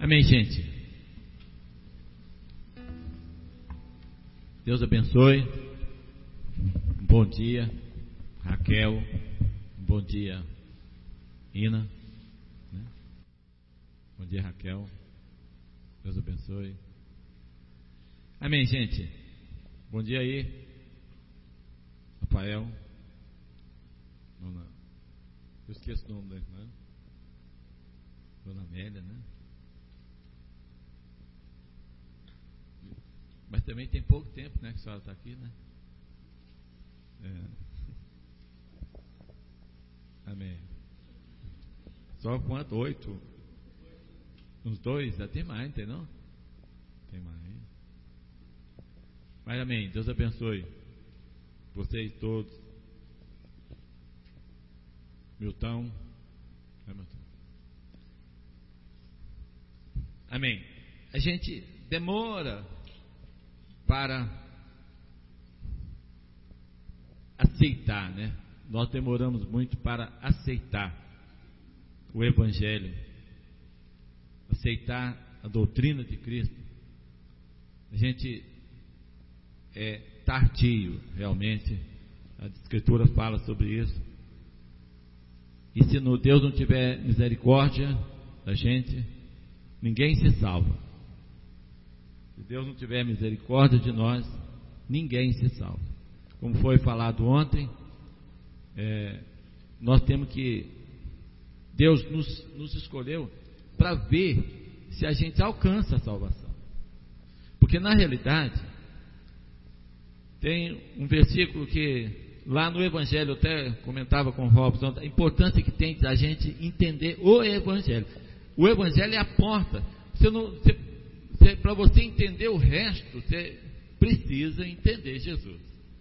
Amém, gente? Deus abençoe. Um bom dia, Raquel. Um bom dia, Ina. Bom dia, Raquel. Deus abençoe. Amém, gente? Bom dia aí, Rafael. Eu esqueço o nome da irmã. Dona Amélia, né? Mas também tem pouco tempo, né, que a senhora está aqui, né? Amém. Só quanto? 8? Uns 2? Já tem mais, tem não? Tem mais. Mas amém. Deus abençoe vocês todos. Milton. Amém. A gente demora para aceitar, né? Nós demoramos muito para aceitar o Evangelho, aceitar a doutrina de Cristo. A gente é tardio, realmente. A Escritura fala sobre isso. E se Deus não tiver misericórdia da gente, ninguém se salva. Se Deus não tiver misericórdia de nós, ninguém se salva. Como foi falado ontem, nós temos que... Deus nos escolheu para ver se a gente alcança a salvação. Porque na realidade, tem um versículo que lá no Evangelho, eu até comentava com o Robson, a importância que tem da gente entender o Evangelho. O Evangelho é a porta. Para você entender o resto, você precisa entender Jesus.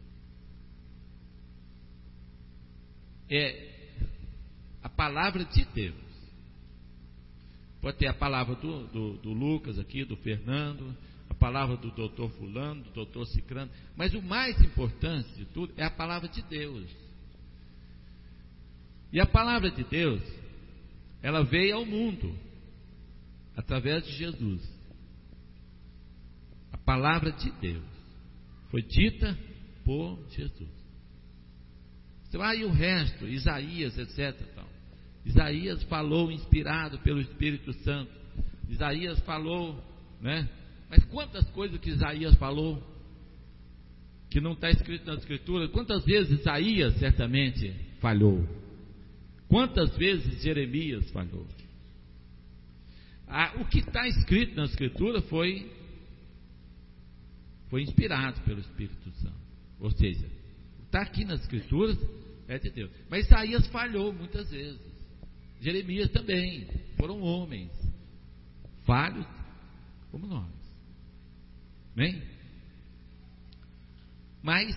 É a palavra de Deus. Pode ter a palavra do Lucas aqui, do Fernando, a palavra do doutor fulano, do doutor cicrano, mas o mais importante de tudo é a palavra de Deus. E a palavra de Deus, ela veio ao mundo através de Jesus. A palavra de Deus foi dita por Jesus. Você vai e o resto, Isaías, etc. Tal. Isaías falou inspirado pelo Espírito Santo. Isaías falou, né? Mas quantas coisas que Isaías falou que não está escrito na Escritura? Quantas vezes Isaías certamente falhou? Quantas vezes Jeremias falhou? O que está escrito na Escritura foi inspirado pelo Espírito Santo. Ou seja, está aqui nas Escrituras, é de Deus. Mas Isaías falhou muitas vezes. Jeremias também. Foram homens falhos como nós. Amém? Mas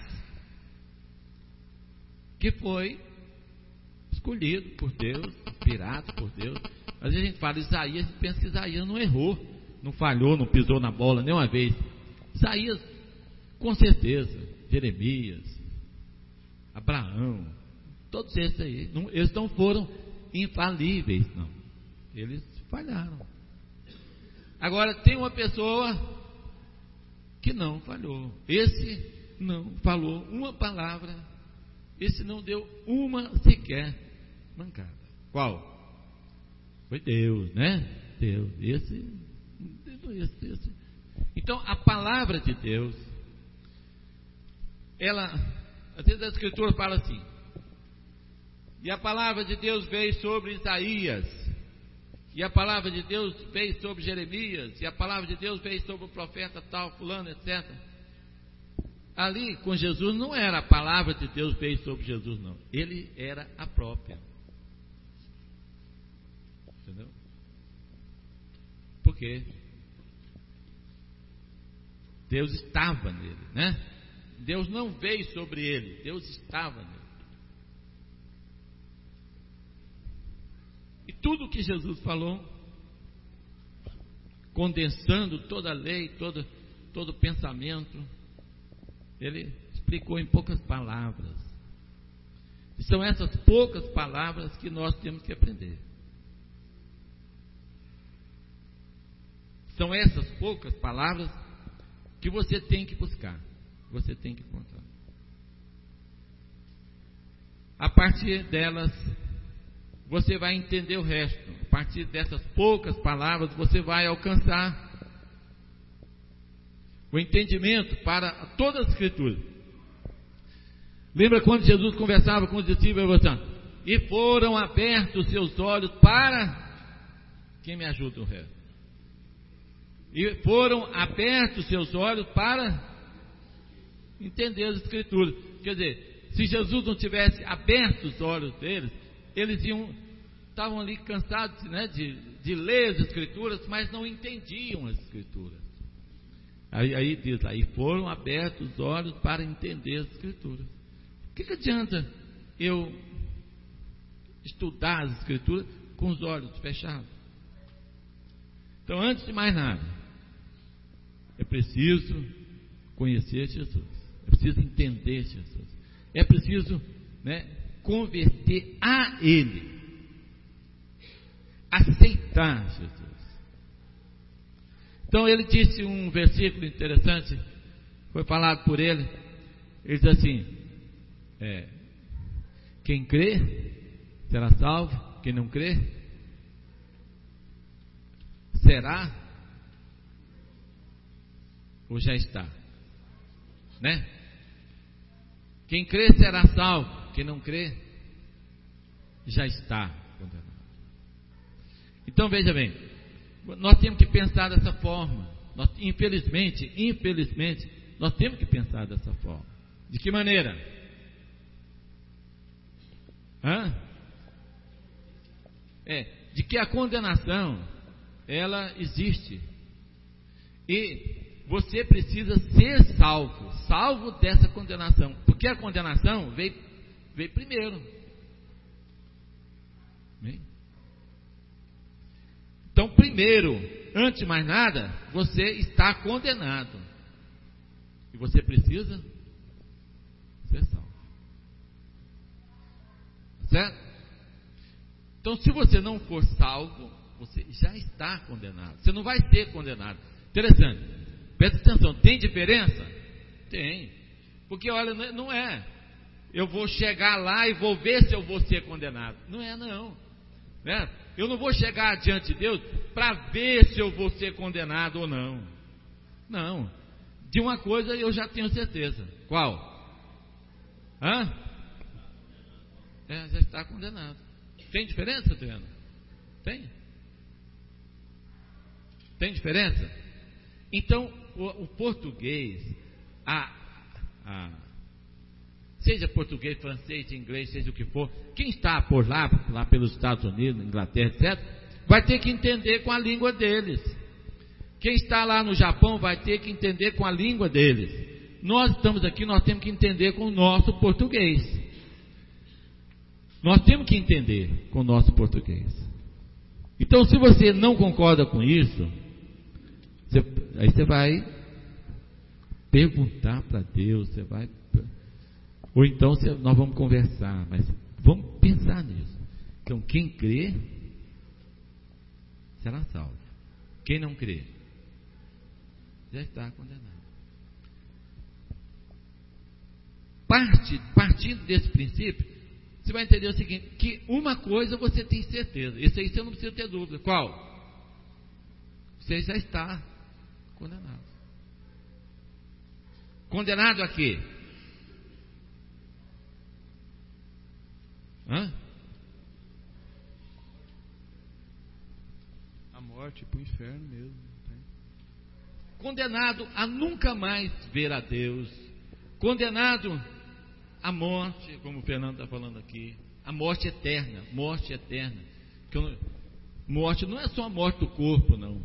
que foi escolhido por Deus, inspirado por Deus. Às vezes a gente fala Isaías, a gente pensa que Isaías não errou, não falhou, não pisou na bola nenhuma vez. Isaías, com certeza, Jeremias, Abraão, todos esses aí, eles não foram infalíveis, não. Eles falharam. Agora tem uma pessoa que não falhou. Esse não falou uma palavra. Esse não deu uma sequer mancada. Qual? Foi Deus, né? Deus. Esse. Então a palavra de Deus, ela, às vezes a Escritura fala assim: e a palavra de Deus veio sobre Isaías, e a palavra de Deus veio sobre Jeremias, e a palavra de Deus veio sobre o profeta tal, fulano, etc. Ali com Jesus não era a palavra de Deus veio sobre Jesus, não. Ele era a própria. Entendeu? Por quê? Deus estava nele, né? Deus não veio sobre ele, Deus estava nele. E tudo que Jesus falou, condensando toda a lei, todo o pensamento, ele explicou em poucas palavras. E são essas poucas palavras que nós temos que aprender. São essas poucas palavras que você tem que buscar, você tem que encontrar. A partir delas, você vai entender o resto. A partir dessas poucas palavras, você vai alcançar o entendimento para toda a Escritura. Lembra quando Jesus conversava com os discípulos, e foram abertos seus olhos para... Quem me ajuda o resto? E foram abertos seus olhos para entender as Escrituras. Quer dizer, se Jesus não tivesse aberto os olhos deles, eles estavam ali cansados, né, de ler as Escrituras, mas não entendiam as Escrituras. Aí diz, aí foram abertos os olhos para entender as Escrituras. O que adianta eu estudar as Escrituras com os olhos fechados? Então, antes de mais nada, é preciso conhecer Jesus, é preciso entender Jesus, é preciso, né, converter a Ele, aceitar Jesus. Então ele disse um versículo interessante, foi falado por ele. Ele diz assim: quem crê será salvo, quem não crê será ou já está, né? Quem crê será salvo, quem não crê já está condenado. Então veja bem, nós temos que pensar dessa forma. Infelizmente, nós temos que pensar dessa forma. De que maneira? De que a condenação, ela existe. E você precisa ser salvo dessa condenação. Porque a condenação veio primeiro. Então, primeiro, antes de mais nada, você está condenado. E você precisa ser salvo. Certo? Então, se você não for salvo, você já está condenado. Você não vai ser condenado. Interessante. Presta atenção. Tem diferença? Tem. Porque, olha, não é. Eu vou chegar lá e vou ver se eu vou ser condenado. Não é, não. Né? Eu não vou chegar diante de Deus para ver se eu vou ser condenado ou não. Não. De uma coisa eu já tenho certeza. Qual? Já está condenado. Tem diferença, Adriano? Tem? Tem diferença? Então, o português, seja português, francês, inglês, seja o que for, quem está por lá pelos Estados Unidos, Inglaterra, etc., vai ter que entender com a língua deles. Quem está lá no Japão vai ter que entender com a língua deles. Nós estamos aqui, nós temos que entender com o nosso português. Nós temos que entender com o nosso português. Então, se você não concorda com isso, aí você vai perguntar para Deus, ou então nós vamos conversar, mas vamos pensar nisso. Então, quem crê será salvo. Quem não crê já está condenado. Partindo desse princípio, você vai entender o seguinte: que uma coisa você tem certeza, isso aí você não precisa ter dúvida. Qual? Você já está condenado. Condenado a quê? A morte, para o inferno mesmo. Condenado a nunca mais ver a Deus. Condenado à morte, como o Fernando está falando aqui. A morte eterna. Morte eterna. Morte não é só a morte do corpo, não.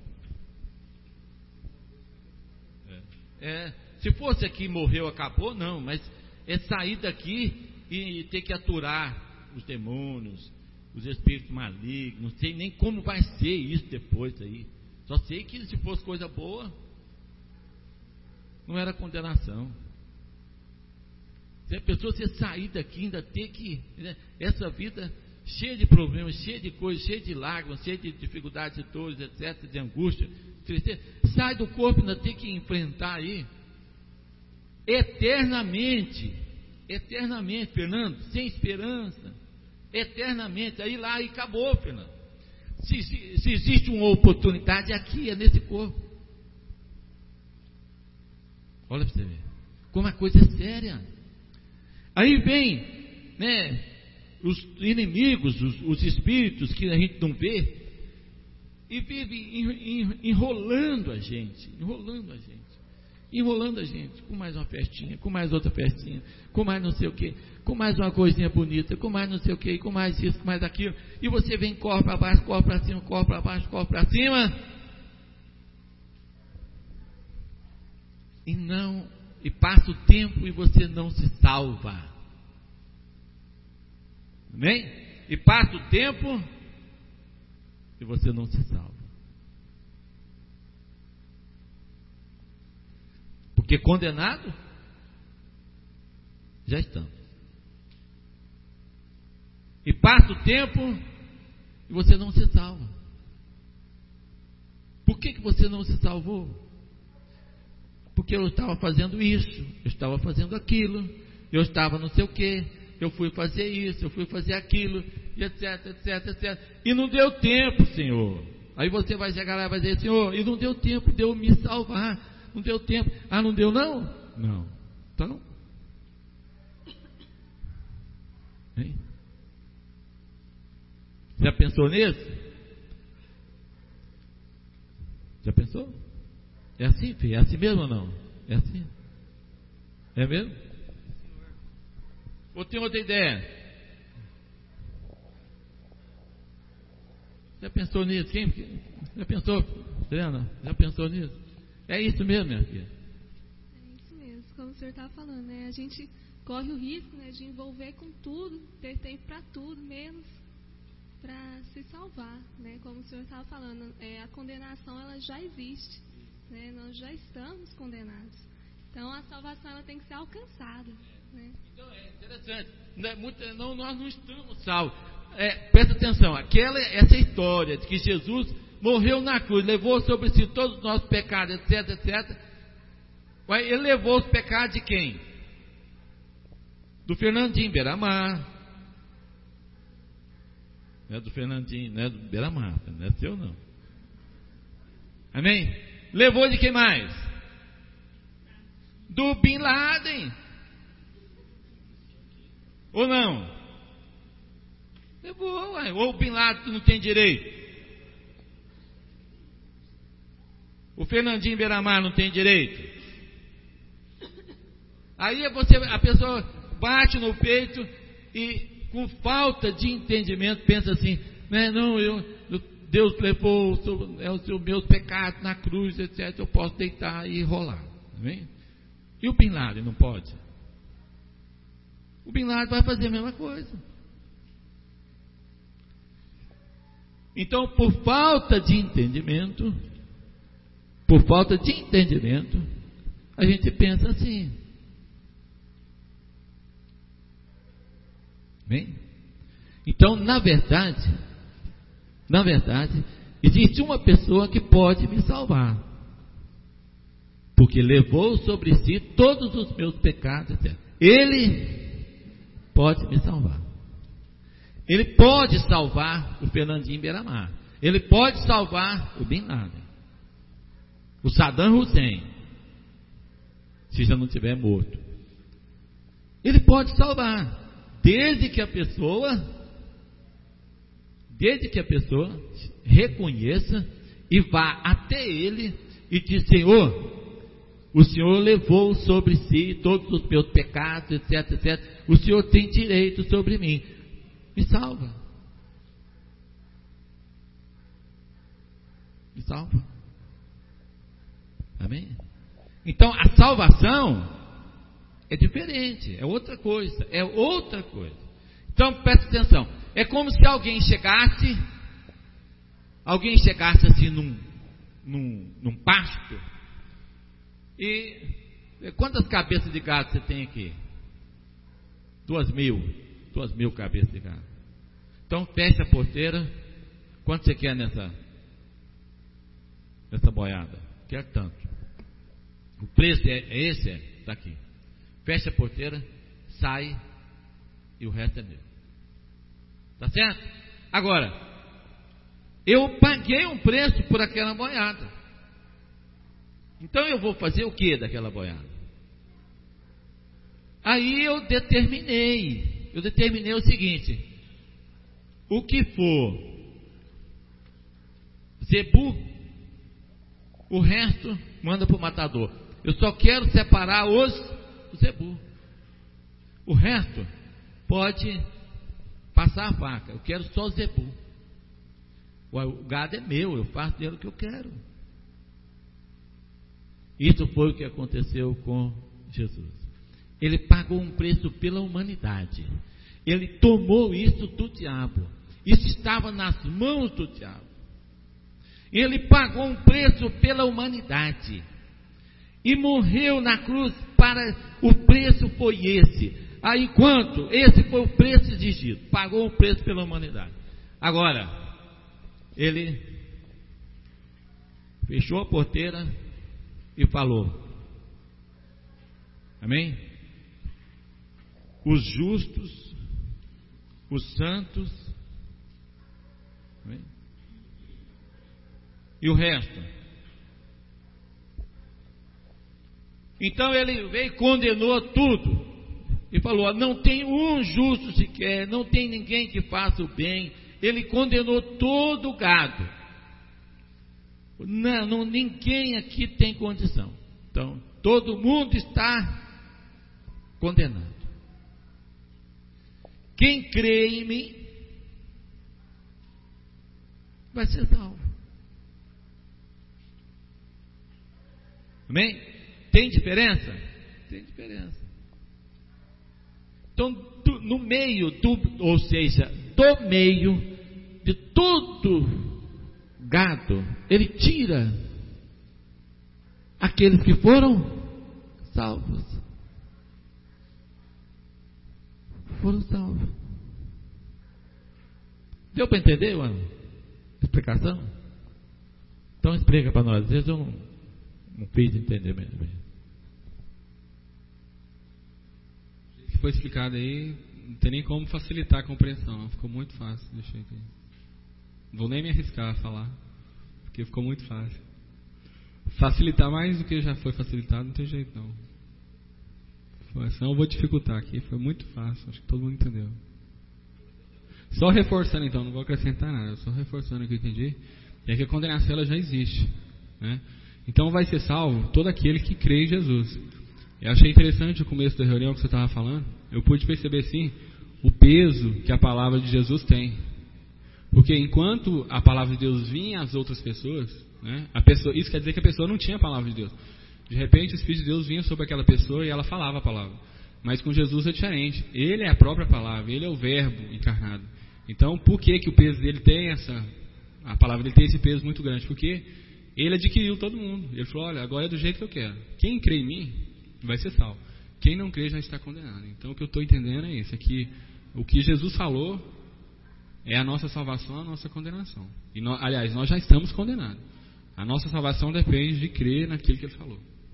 Se fosse aqui, morreu, acabou, não. Mas é sair daqui e ter que aturar os demônios, os espíritos malignos. Não sei nem como vai ser isso depois aí. Só sei que se fosse coisa boa, não era condenação. Se a pessoa se sair daqui, ainda ter que, né, essa vida cheia de problemas, cheia de coisas, cheia de lágrimas, cheia de dificuldades, de dores, etc., de angústia, tristeza. Sai do corpo, ainda tem que enfrentar aí eternamente, Fernando, sem esperança, eternamente. Aí lá e acabou, Fernando. Se existe uma oportunidade aqui, é nesse corpo. Olha para você ver como a coisa é séria. Aí vem, né, os inimigos, os espíritos que a gente não vê, e vive enrolando a gente, com mais uma festinha, com mais outra festinha, com mais não sei o que, com mais uma coisinha bonita, com mais não sei o que, com mais isso, com mais aquilo, e você vem, corre para baixo, corre para cima, corre para baixo, corre para cima, e passa o tempo e você não se salva. Amém? E passa o tempo e você não se salva. Porque condenado já estamos. E passa o tempo e você não se salva. Por que você não se salvou? Porque eu estava fazendo isso, eu estava fazendo aquilo, eu estava não sei o que, eu fui fazer isso, eu fui fazer aquilo, e etc, etc, etc. E não deu tempo, Senhor. Aí você vai chegar lá e vai dizer, Senhor, e não deu tempo de eu me salvar. Não deu tempo. Ah, não deu não? Não. Então. Hein? Já pensou nisso? Já pensou? É assim, filho? É assim mesmo ou não? É assim? É mesmo? Ou tem outra ideia? Já pensou nisso? Quem? Já pensou, Helena? Já pensou nisso? É isso mesmo, minha filha? É isso mesmo, como o senhor está falando, né? A gente corre o risco, né, de envolver com tudo, ter tempo para tudo, menos para se salvar, né? Como o senhor estava falando, a condenação ela já existe, né? Nós já estamos condenados. Então a salvação ela tem que ser alcançada, né? Então é interessante. Nós não estamos salvos. Presta atenção. Essa história de que Jesus morreu na cruz, levou sobre si todos os nossos pecados, etc, etc. Ele levou os pecados de quem? Do Fernandinho Beiramar. Não é do Fernandinho, não é do Beiramar, não é seu não. Amém? Levou de quem mais? Do Bin Laden. Ou não? Levou, ué. Ou o Bin Laden não tem direito? O Fernandinho Beiramar não tem direito? Aí a pessoa bate no peito e com falta de entendimento pensa assim, né, não, Deus levou os meus pecados na cruz, etc. Eu posso deitar e rolar. Amém? E o Bin Laden não pode? O Bin Laden vai fazer a mesma coisa. Então, por falta de entendimento, a gente pensa assim. Bem? Então, na verdade, existe uma pessoa que pode me salvar, porque levou sobre si todos os meus pecados. Ele pode me salvar. Ele pode salvar o Fernandinho Beiramar. Ele pode salvar o Bin Laden, o Saddam Hussein, se já não estiver morto. Ele pode salvar, desde que a pessoa reconheça e vá até ele e diz, Senhor, o Senhor levou sobre si todos os meus pecados, etc, etc. O Senhor tem direito sobre mim. Me salva. Me salva. Amém? Então a salvação é diferente, é outra coisa. Então presta atenção. É como se alguém chegasse assim num pasto. E quantas cabeças de gado você tem aqui? 2.000 cabeças de gado. Então fecha a porteira. Quanto você quer nessa? nessa boiada. Quero tanto. O preço é esse, está aqui. Fecha a porteira, sai e o resto é meu. Tá certo? Agora, eu paguei um preço por aquela boiada. Então eu vou fazer o que daquela boiada? Aí eu determinei o seguinte: o que for zebu, o resto manda para o matador. Eu só quero separar os zebu. O resto pode passar a faca. Eu quero só o zebu. O gado é meu, eu faço dele o que eu quero. Isso foi o que aconteceu com Jesus. Ele pagou um preço pela humanidade. Ele tomou isso do diabo. Isso estava nas mãos do diabo. Ele pagou um preço pela humanidade. E morreu na cruz para... O preço foi esse. Aí quanto? Esse foi o preço exigido. Pagou um preço pela humanidade. Agora, ele fechou a porteira e falou: amém? Os justos, os santos, amém? E o resto? Então ele veio e condenou tudo. E falou: não tem um justo sequer, não tem ninguém que faça o bem. Ele condenou todo o gado. Não, ninguém aqui tem condição. Então, todo mundo está condenado. Quem crê em mim vai ser salvo. Amém? Tem diferença? Tem diferença. Então, no meio ou seja, do meio de todo gado, ele tira aqueles que foram salvos. Foram salvos. Deu para entender a explicação? Então explica para nós. Às vezes eu não fiz entender mesmo. O que foi explicado aí, não tem nem como facilitar a compreensão. Ficou muito fácil. Deixa eu ver. Não vou nem me arriscar a falar, porque ficou muito fácil. Facilitar mais do que já foi facilitado, não tem jeito não. Senão eu vou dificultar aqui. Foi muito fácil, acho que todo mundo entendeu. Só reforçando então, não vou acrescentar nada, só reforçando o que eu entendi, é que a condenação ela já existe, né? Então vai ser salvo todo aquele que crê em Jesus. Eu achei interessante o começo da reunião que você estava falando. Eu pude perceber sim o peso que a palavra de Jesus tem. Porque enquanto a palavra de Deus vinha às outras pessoas, né, isso quer dizer que a pessoa não tinha a palavra de Deus. De repente o Espírito de Deus vinha sobre aquela pessoa e ela falava a palavra. Mas com Jesus é diferente. Ele é a própria palavra, ele é o verbo encarnado. Então por que o peso dele tem a palavra dele tem esse peso muito grande? Porque ele adquiriu todo mundo. Ele falou: olha, agora é do jeito que eu quero. Quem crê em mim vai ser salvo. Quem não crê já está condenado. Então o que eu estou entendendo é isso. É que o que Jesus falou é a nossa salvação, a nossa condenação. E aliás, nós já estamos condenados. A nossa salvação depende de crer naquilo que ele falou.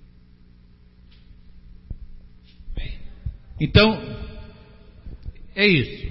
Então, é isso.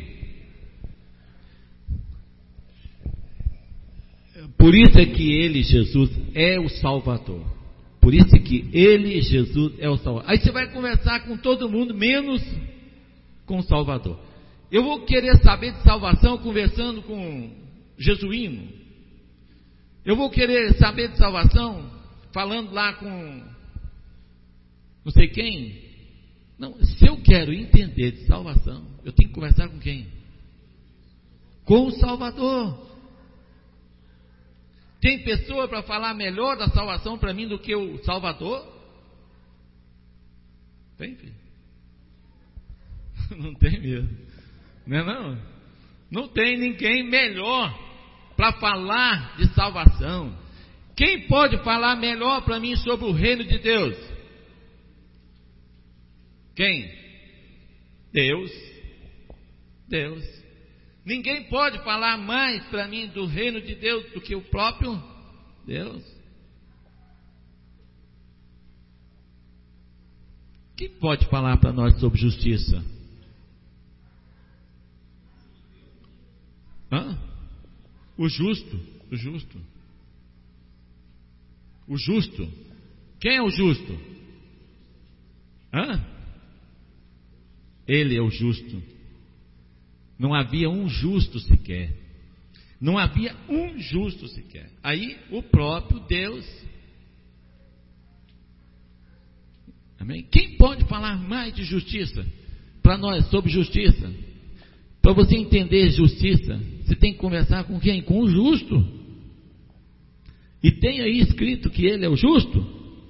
Por isso é que ele, Jesus, é o Salvador. Por isso é que ele, Jesus, é o Salvador. Aí você vai conversar com todo mundo, menos com o Salvador. Eu vou querer saber de salvação conversando com jesuíno. Eu vou querer saber de salvação falando lá com não sei quem. Não, se eu quero entender de salvação, eu tenho que conversar com quem? Com o Salvador. Tem pessoa para falar melhor da salvação para mim do que o Salvador? Tem, filho? Não tem mesmo. Não é não? Não tem ninguém melhor para falar de salvação. Quem pode falar melhor para mim sobre o reino de Deus? Quem? Deus. Deus. Ninguém pode falar mais para mim do reino de Deus do que o próprio Deus. Quem pode falar para nós sobre justiça? O justo. O justo. O justo. Quem é o justo? Ele é o justo. Não havia um justo sequer. Não havia um justo sequer. Aí o próprio Deus. Amém? Quem pode falar mais de justiça para nós sobre justiça? Para você entender justiça, você tem que conversar com quem? Com o justo. E tem aí escrito que ele é o justo?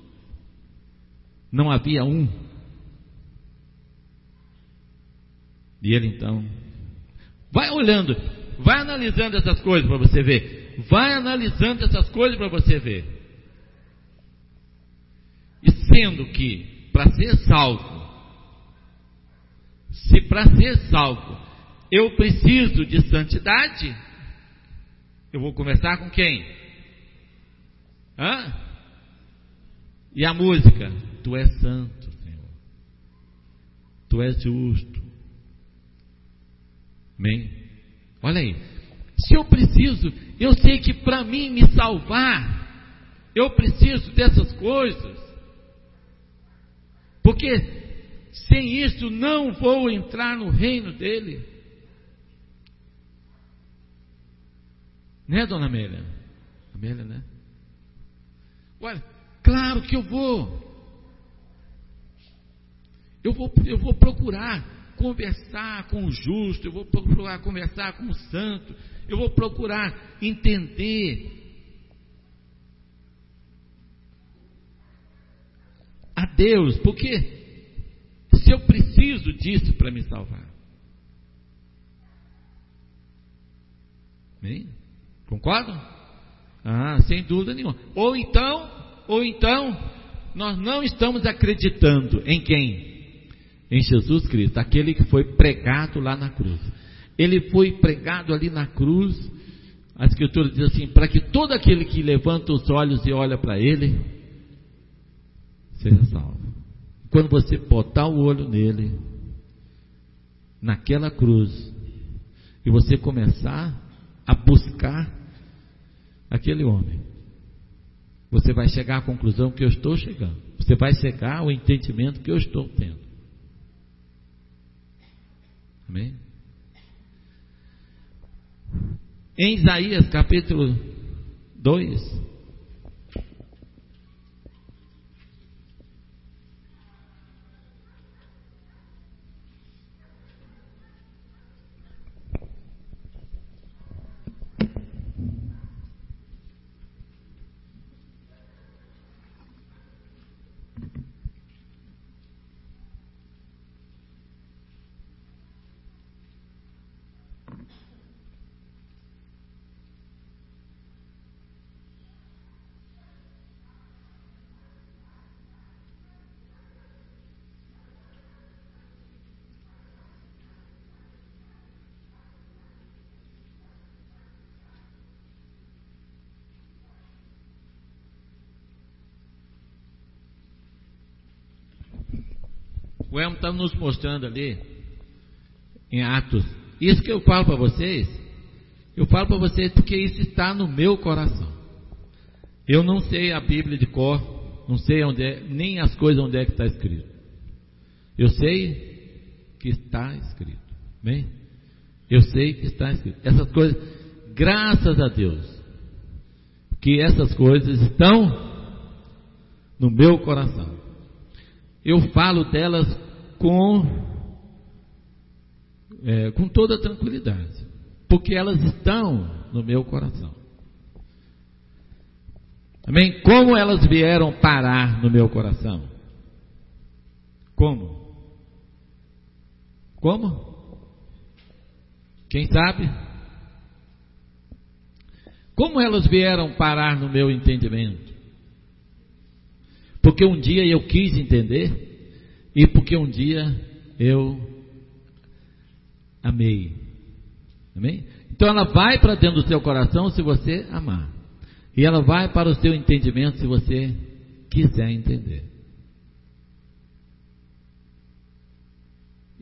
Não havia um. E ele então vai olhando, vai analisando essas coisas para você ver. Vai analisando essas coisas para você ver. E sendo que para ser salvo, se para ser salvo eu preciso de santidade, eu vou conversar com quem? E a música? Tu és santo, Senhor. Tu és justo. Amém? Olha aí. Se eu preciso, eu sei que para mim me salvar, eu preciso dessas coisas. Porque sem isso não vou entrar no reino dele. Né, dona Amélia? Amélia, né? Olha, claro que eu vou procurar conversar com o justo, eu vou procurar conversar com o santo, eu vou procurar entender a Deus, porque se eu preciso disso para me salvar. Amém? Concordam? Sem dúvida nenhuma. Ou então, nós não estamos acreditando em quem? Em Jesus Cristo, aquele que foi pregado lá na cruz. Ele foi pregado ali na cruz. A Escritura diz assim: para que todo aquele que levanta os olhos e olha para ele seja salvo. Quando você botar o olho nele, naquela cruz, e você começar a buscar aquele homem, você vai chegar à conclusão que eu estou chegando. Você vai chegar ao entendimento que eu estou tendo. Amém? Em Isaías capítulo 2, o Elmo está nos mostrando ali em Atos. Isso que eu falo para vocês, porque isso está no meu coração. Eu não sei a Bíblia de cor, não sei onde é, nem as coisas onde é que está escrito. Eu sei que está escrito. Bem? Eu sei que está escrito. Essas coisas, graças a Deus, que essas coisas estão no meu coração. Eu falo delas com toda tranquilidade, porque elas estão no meu coração. Amém? Como elas vieram parar no meu coração? Como? Quem sabe? Como elas vieram parar no meu entendimento? Porque um dia eu quis entender, e porque um dia eu amei. Amém? Então ela vai para dentro do seu coração se você amar, e ela vai para o seu entendimento se você quiser entender.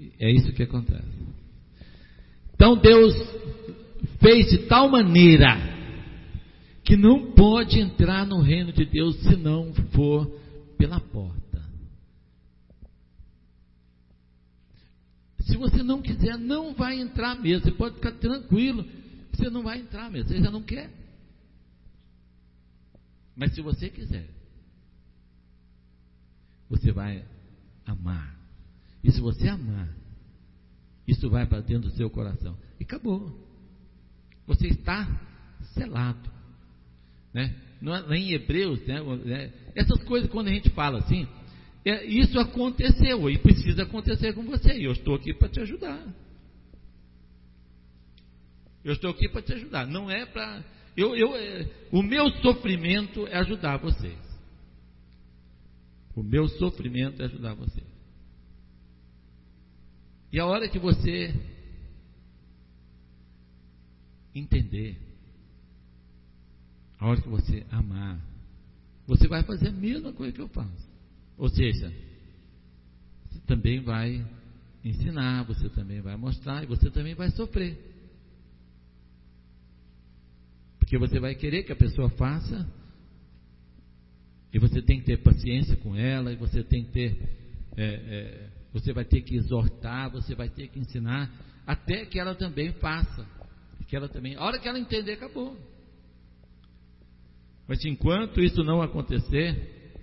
É isso que acontece. Então Deus fez de tal maneira que não pode entrar no reino de Deus se não for pela porta. Se você não quiser, não vai entrar mesmo. Você pode ficar tranquilo, você não vai entrar mesmo, você já não quer. Mas se você quiser, você vai amar. E se você amar, isso vai para dentro do seu coração. E acabou. Você está selado. Né? Lá em Hebreus, né? Essas coisas, quando a gente fala assim, isso aconteceu e precisa acontecer com você. E eu estou aqui para te ajudar. Eu estou aqui para te ajudar. Não é para... o meu sofrimento é ajudar vocês. O meu sofrimento é ajudar vocês. E a hora que você entender, a hora que você amar, você vai fazer a mesma coisa que eu faço. Ou seja, você também vai ensinar, você também vai mostrar e você também vai sofrer. Porque você vai querer que a pessoa faça e você tem que ter paciência com ela e você tem que ter... você vai ter que exortar, você vai ter que ensinar, até que ela também faça. Que ela também, a hora que ela entender, acabou. Mas enquanto isso não acontecer,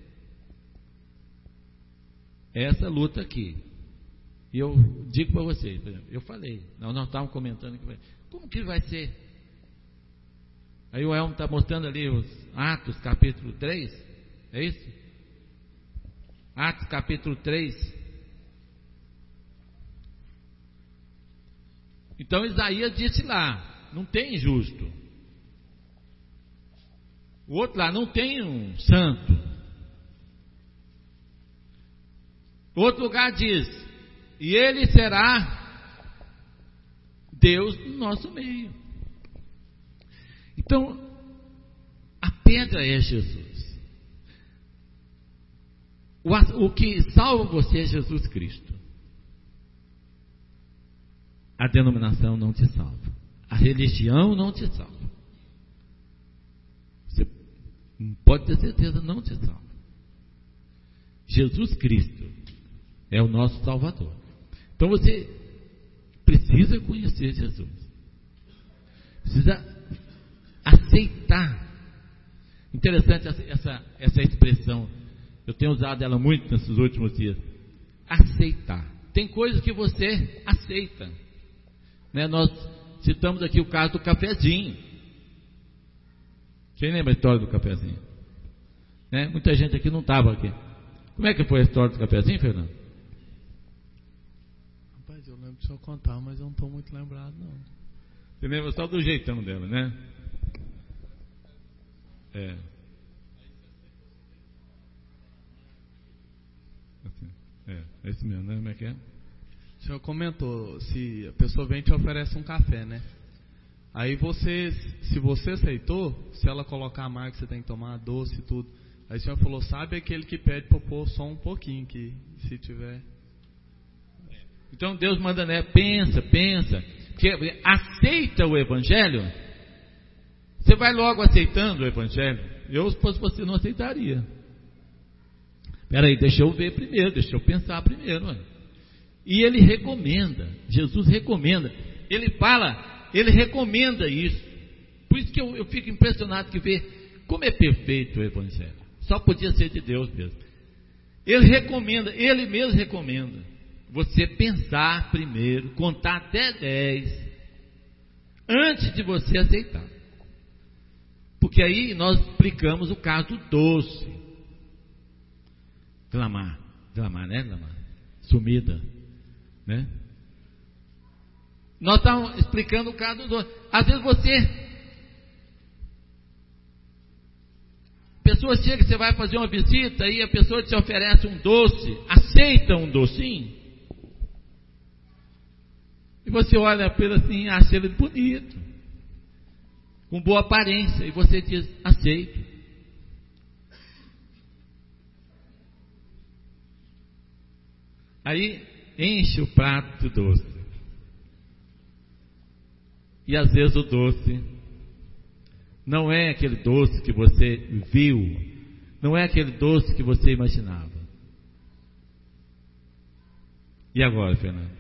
é essa luta aqui. E eu digo para vocês, por exemplo, eu falei, nós estávamos comentando aqui, como que vai ser? Aí o Elmo está mostrando ali os Atos capítulo 3, é isso? Atos capítulo 3. Então Isaías disse lá, não tem justo. O outro lá, não tem um santo. Outro lugar diz, e ele será Deus no nosso meio. Então, a pedra é Jesus. O que salva você é Jesus Cristo. A denominação não te salva. A religião não te salva. Você pode ter certeza, não te salva. Jesus Cristo é o nosso Salvador. Então você precisa conhecer Jesus. Precisa aceitar. Interessante essa expressão. Eu tenho usado ela muito nesses últimos dias. Aceitar. Tem coisas que você aceita. Né? Nós citamos aqui o caso do cafezinho. Quem lembra a história do cafezinho? Né? Muita gente aqui não estava aqui. Como é que foi a história do cafezinho, Fernando? Rapaz, eu lembro de só contar, mas eu não estou muito lembrado, não. Você lembra só do jeitão dela, né? É isso mesmo, né? Como é que é? O senhor comentou, se a pessoa vem e te oferece um café, né? Aí você, se você aceitou, se ela colocar a marca que você tem que tomar, doce e tudo, aí o senhor falou, sabe aquele que pede para pôr só um pouquinho, que se tiver... Então Deus manda, né? Pensa, porque aceita o Evangelho, você vai logo aceitando o Evangelho. Eu, se fosse você, não aceitaria. Peraí, deixa eu ver primeiro, deixa eu pensar primeiro, mano. E ele recomenda, Jesus recomenda, ele fala, ele recomenda isso. Por isso que eu fico impressionado que vê como é perfeito o Evangelho. Só podia ser de Deus mesmo. Ele recomenda, ele mesmo recomenda você pensar primeiro, contar até 10 antes de você aceitar. Porque aí nós explicamos o caso do doce. Clamar, né? Clamar. Sumida, né? Nós estamos explicando o caso do doce. Às vezes a pessoa chega, você vai fazer uma visita e a pessoa te oferece um doce, aceita um docinho? E você olha para ele assim, acha ele bonito, com boa aparência, e você diz, aceito. Aí enche o prato de doce. E às vezes o doce não é aquele doce que você viu, não é aquele doce que você imaginava. E agora, Fernando?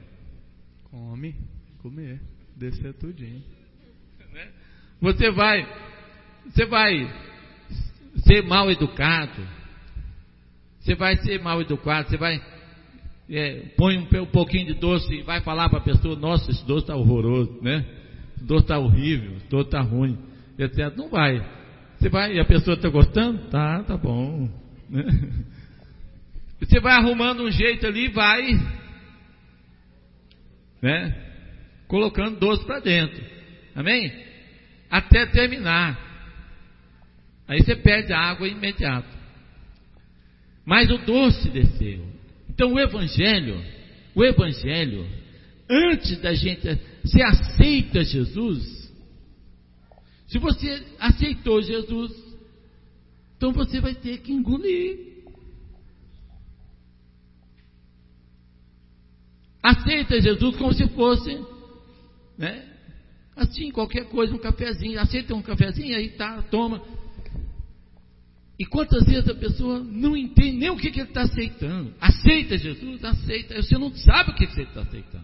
Comer, descer tudinho. Você vai ser mal educado. Você vai ser mal educado. Você vai põe um pouquinho de doce e vai falar para a pessoa: nossa, esse doce está horroroso, né? Esse doce está horrível, esse doce está ruim, etc. Não vai. Você vai e a pessoa está gostando? Tá bom, né? Você vai arrumando um jeito ali, vai, né? Colocando doce para dentro. Amém? Até terminar. Aí você perde a água imediato. Mas o doce desceu. Então o Evangelho, antes da gente, você aceita Jesus. Se você aceitou Jesus, então você vai ter que engolir. Aceita Jesus como se fosse, né? Assim, qualquer coisa, um cafezinho. Aceita um cafezinho, aí tá, toma. E quantas vezes a pessoa não entende nem o que ele está aceitando. Aceita Jesus, aceita. Você não sabe o que você está aceitando.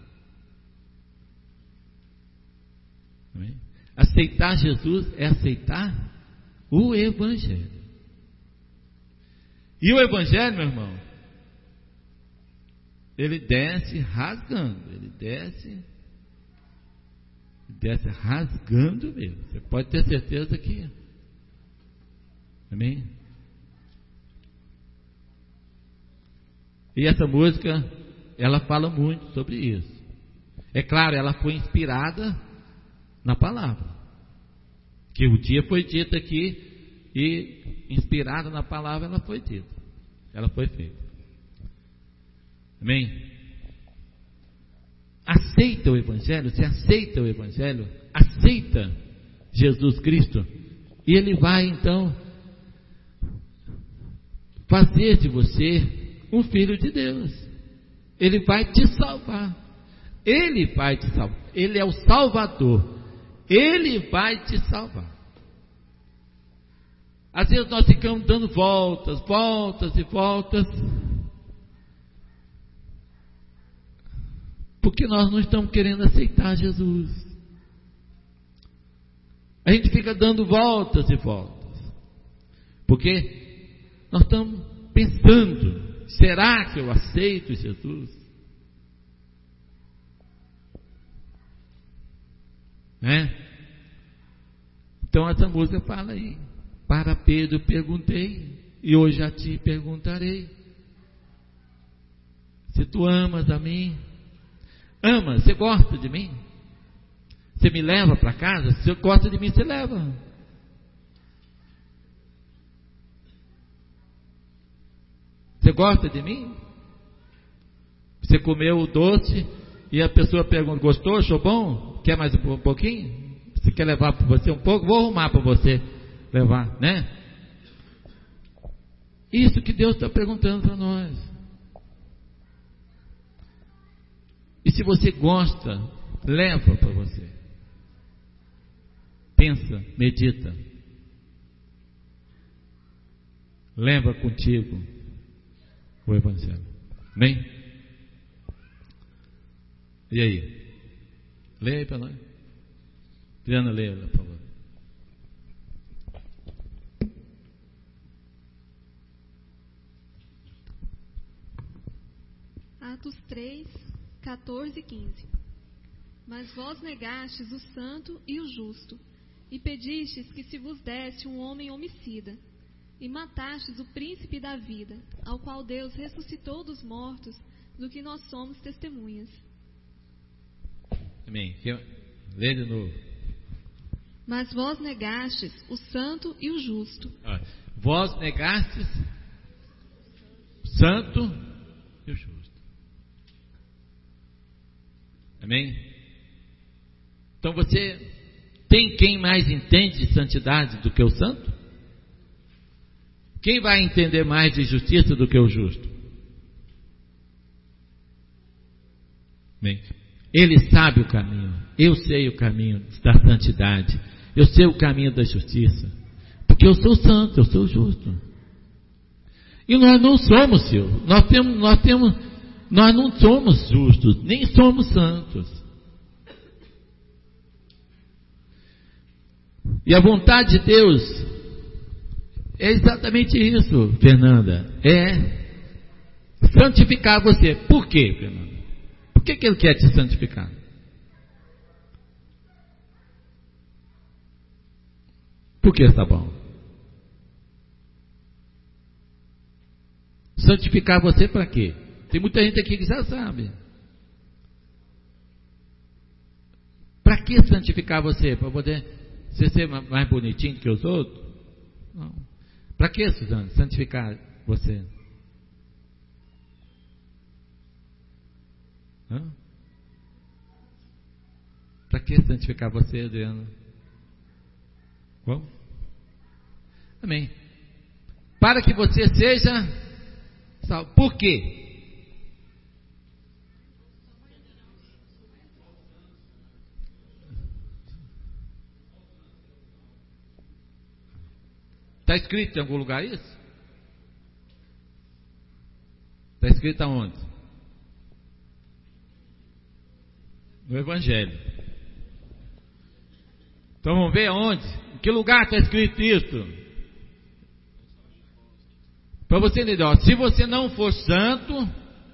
Amém? Aceitar Jesus é aceitar o Evangelho. E o Evangelho, meu irmão, ele desce rasgando. Ele desce rasgando mesmo. Você pode ter certeza que... Amém? E essa música, ela fala muito sobre isso. É claro, ela foi inspirada na palavra. Que o dia foi dito aqui, e inspirada na palavra ela foi dita. Ela foi feita. Amém? Aceita o Evangelho, você aceita o Evangelho, aceita Jesus Cristo, e Ele vai então fazer de você um filho de Deus. Ele vai te salvar. Ele vai te salvar. Ele é o Salvador. Ele vai te salvar. Às vezes nós ficamos dando voltas e voltas, porque nós não estamos querendo aceitar Jesus. A gente fica dando voltas e voltas, porque nós estamos pensando: será que eu aceito Jesus? Né? Então essa música fala aí: para Pedro perguntei, e hoje a ti perguntarei, se tu amas a mim. Ama, você gosta de mim? Você me leva para casa? Se você gosta de mim, você leva. Você gosta de mim? Você comeu o doce e a pessoa pergunta: gostou? Achou bom? Quer mais um pouquinho? Você quer levar para você um pouco? Vou arrumar para você levar, né? Isso que Deus está perguntando para nós. E se você gosta, leva para você. Pensa, medita. Leva contigo o Evangelho. Amém? E aí? Leia aí para nós. Adriana, leia, por favor. Atos 3, 14 e 15. Mas vós negastes o santo e o justo, e pedistes que se vos desse um homem homicida, e matastes o príncipe da vida, ao qual Deus ressuscitou dos mortos, do que nós somos testemunhas. Amém. Lê de novo. Mas vós negastes o santo e o justo. Vós negastes o santo e o justo. Amém? Então você tem quem mais entende de santidade do que o santo? Quem vai entender mais de justiça do que o justo? Bem, Ele sabe o caminho. Eu sei o caminho da santidade. Eu sei o caminho da justiça. Porque eu sou santo, eu sou justo. E nós não somos, Senhor. Nós não somos justos, nem somos santos. E a vontade de Deus é exatamente isso, Fernanda. É santificar você. Por quê, Fernanda? Por que Ele quer te santificar? Por que está bom? Santificar você para quê? Tem muita gente aqui que já sabe. Para que santificar você? Para poder você ser mais bonitinho que os outros? Não. Para que, Suzana, santificar você? Para que santificar você, Adriana? Como? Amém. Para que você seja salvo. Por quê? Está escrito em algum lugar isso? Está escrito aonde? No Evangelho. Então vamos ver aonde? Em que lugar está escrito isso? Para você entender, ó, se você não for santo,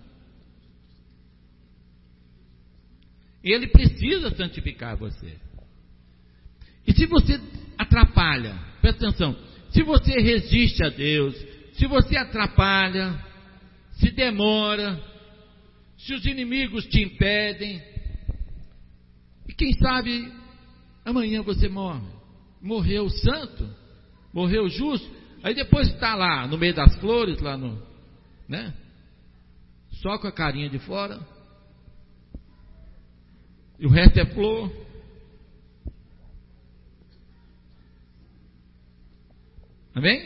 Ele precisa santificar você. E se você atrapalha, presta atenção, se você resiste a Deus, se você atrapalha, se demora, se os inimigos te impedem, e quem sabe amanhã você morre. Morreu santo, morreu justo, aí depois está lá no meio das flores, lá no, né? Só com a carinha de fora, e o resto é flor. Amém?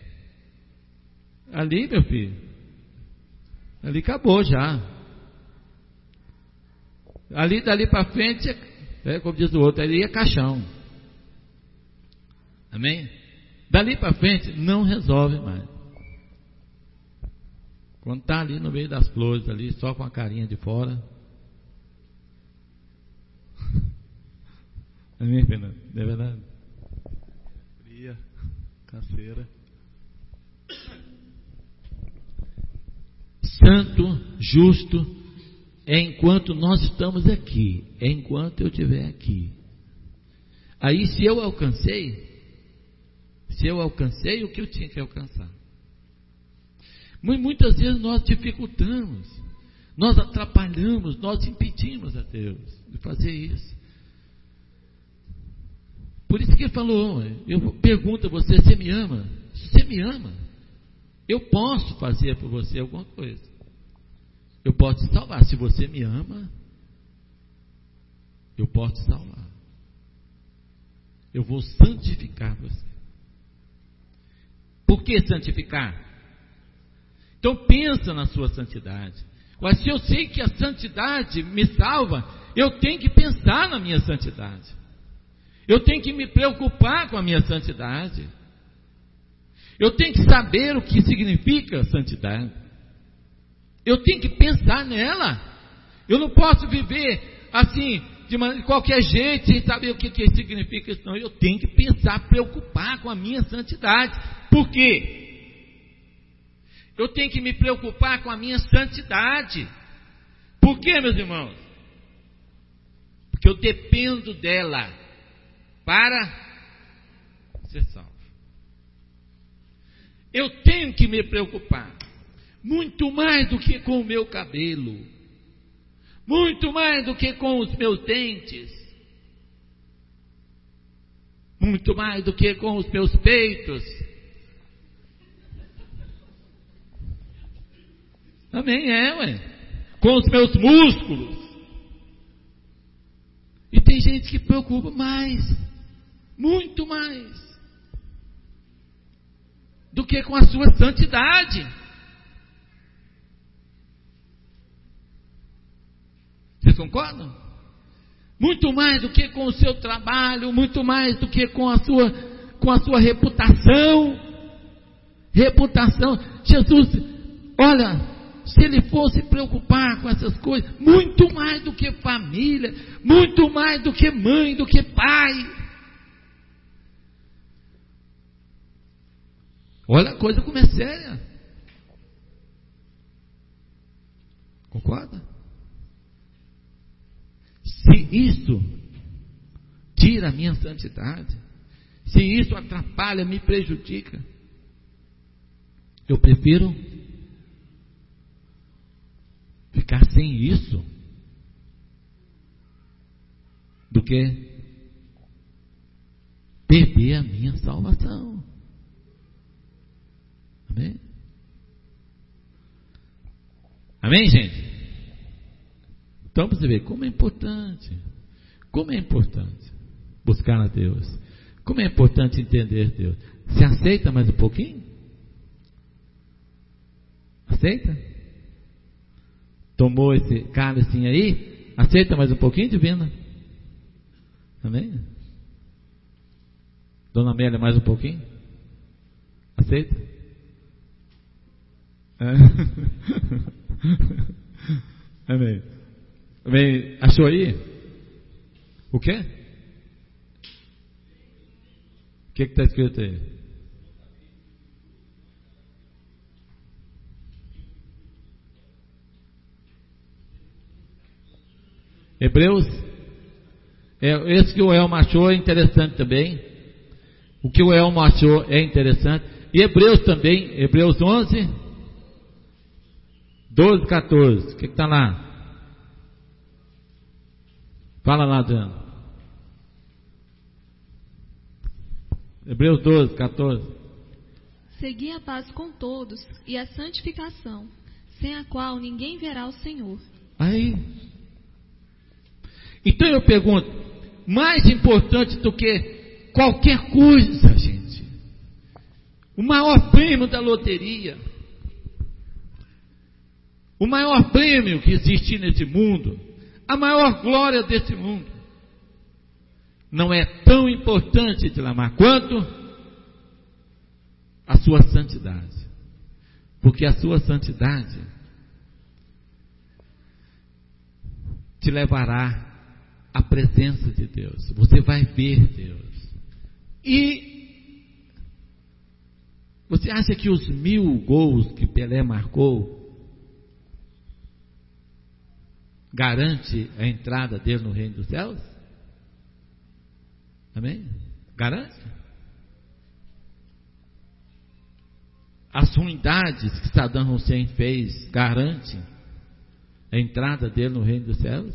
Ali, meu filho, ali acabou já. Ali, dali para frente, como diz o outro, ali é caixão. Amém? Dali para frente, não resolve mais. Quando está ali no meio das flores, ali, só com a carinha de fora. Amém, Fernando? Não é verdade? Fria, canseira. Santo, justo, é enquanto nós estamos aqui, é enquanto eu estiver aqui. Aí se eu alcancei o que eu tinha que alcançar. Muitas vezes nós dificultamos, nós atrapalhamos, nós impedimos a Deus de fazer isso. Por isso que Ele falou, eu pergunto a você, você me ama? Se você me ama, eu posso fazer por você alguma coisa. Eu posso te salvar. Se você me ama, eu posso te salvar. Eu vou santificar você. Por que santificar? Então pensa na sua santidade. Mas se eu sei que a santidade me salva, eu tenho que pensar na minha santidade. Eu tenho que me preocupar com a minha santidade. Eu tenho que saber o que significa santidade. Eu tenho que pensar nela. Eu não posso viver assim, de qualquer jeito, sem saber o que significa isso. Não, eu tenho que pensar, preocupar com a minha santidade. Por quê? Eu tenho que me preocupar com a minha santidade. Por quê, meus irmãos? Porque eu dependo dela para ser salvo. Eu tenho que me preocupar muito mais do que com o meu cabelo, muito mais do que com os meus dentes, muito mais do que com os meus peitos. Amém, com os meus músculos. E tem gente que preocupa mais, muito mais, do que com a sua santidade. concordam? Muito mais do que com o seu trabalho, muito mais do que com a sua reputação. Reputação. Jesus, olha, se ele fosse preocupar com essas coisas, muito mais do que família, muito mais do que mãe, do que pai. Olha, a coisa como é séria. Concorda? Se isso tira a minha santidade, se isso atrapalha, me prejudica, eu prefiro ficar sem isso do que perder a minha salvação. Amém? Amém, gente? Então, para você ver como é importante buscar a Deus, como é importante entender Deus. Você aceita mais um pouquinho? Aceita? Tomou esse cálice aí? Aceita mais um pouquinho, divina? Amém? Dona Amélia, mais um pouquinho? Aceita? Amém. Amém. Achou aí? O quê? O que está escrito aí? Hebreus. Esse que o Elmo achou é interessante também. O que o Elmo achou é interessante. E Hebreus também, Hebreus 11, 12, 14. O que está lá? Fala lá, Adriano. Hebreus 12, 14. Segui a paz com todos e a santificação, sem a qual ninguém verá o Senhor. Aí. Então eu pergunto, mais importante do que qualquer coisa, gente, o maior prêmio da loteria, o maior prêmio que existe nesse mundo, a maior glória desse mundo, não é tão importante de amar quanto a sua santidade. Porque a sua santidade te levará à presença de Deus. Você vai ver Deus. E você acha que os 1000 gols que Pelé marcou garante a entrada dele no reino dos céus? Amém? Garante? As ruindades que Saddam Hussein fez garante a entrada dele no reino dos céus?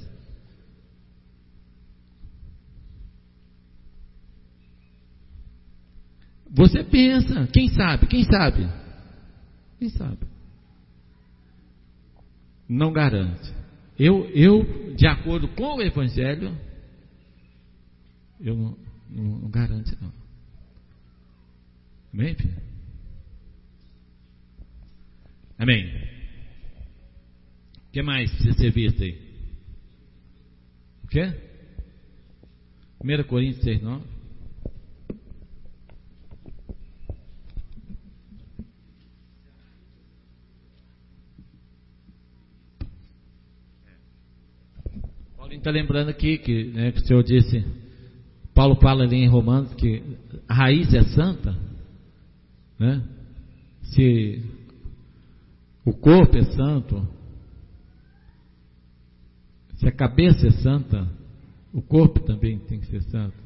Você pensa, quem sabe? Não garante. Eu, de acordo com o Evangelho, eu não garanto, não. Amém, filho? Amém. O que mais precisa ser visto aí? O quê? 1 Coríntios 6, 9. Paulo está lembrando aqui que o Senhor disse, Paulo fala ali em Romanos que a raiz é santa, né? Se o corpo é santo, se a cabeça é santa, o corpo também tem que ser santo.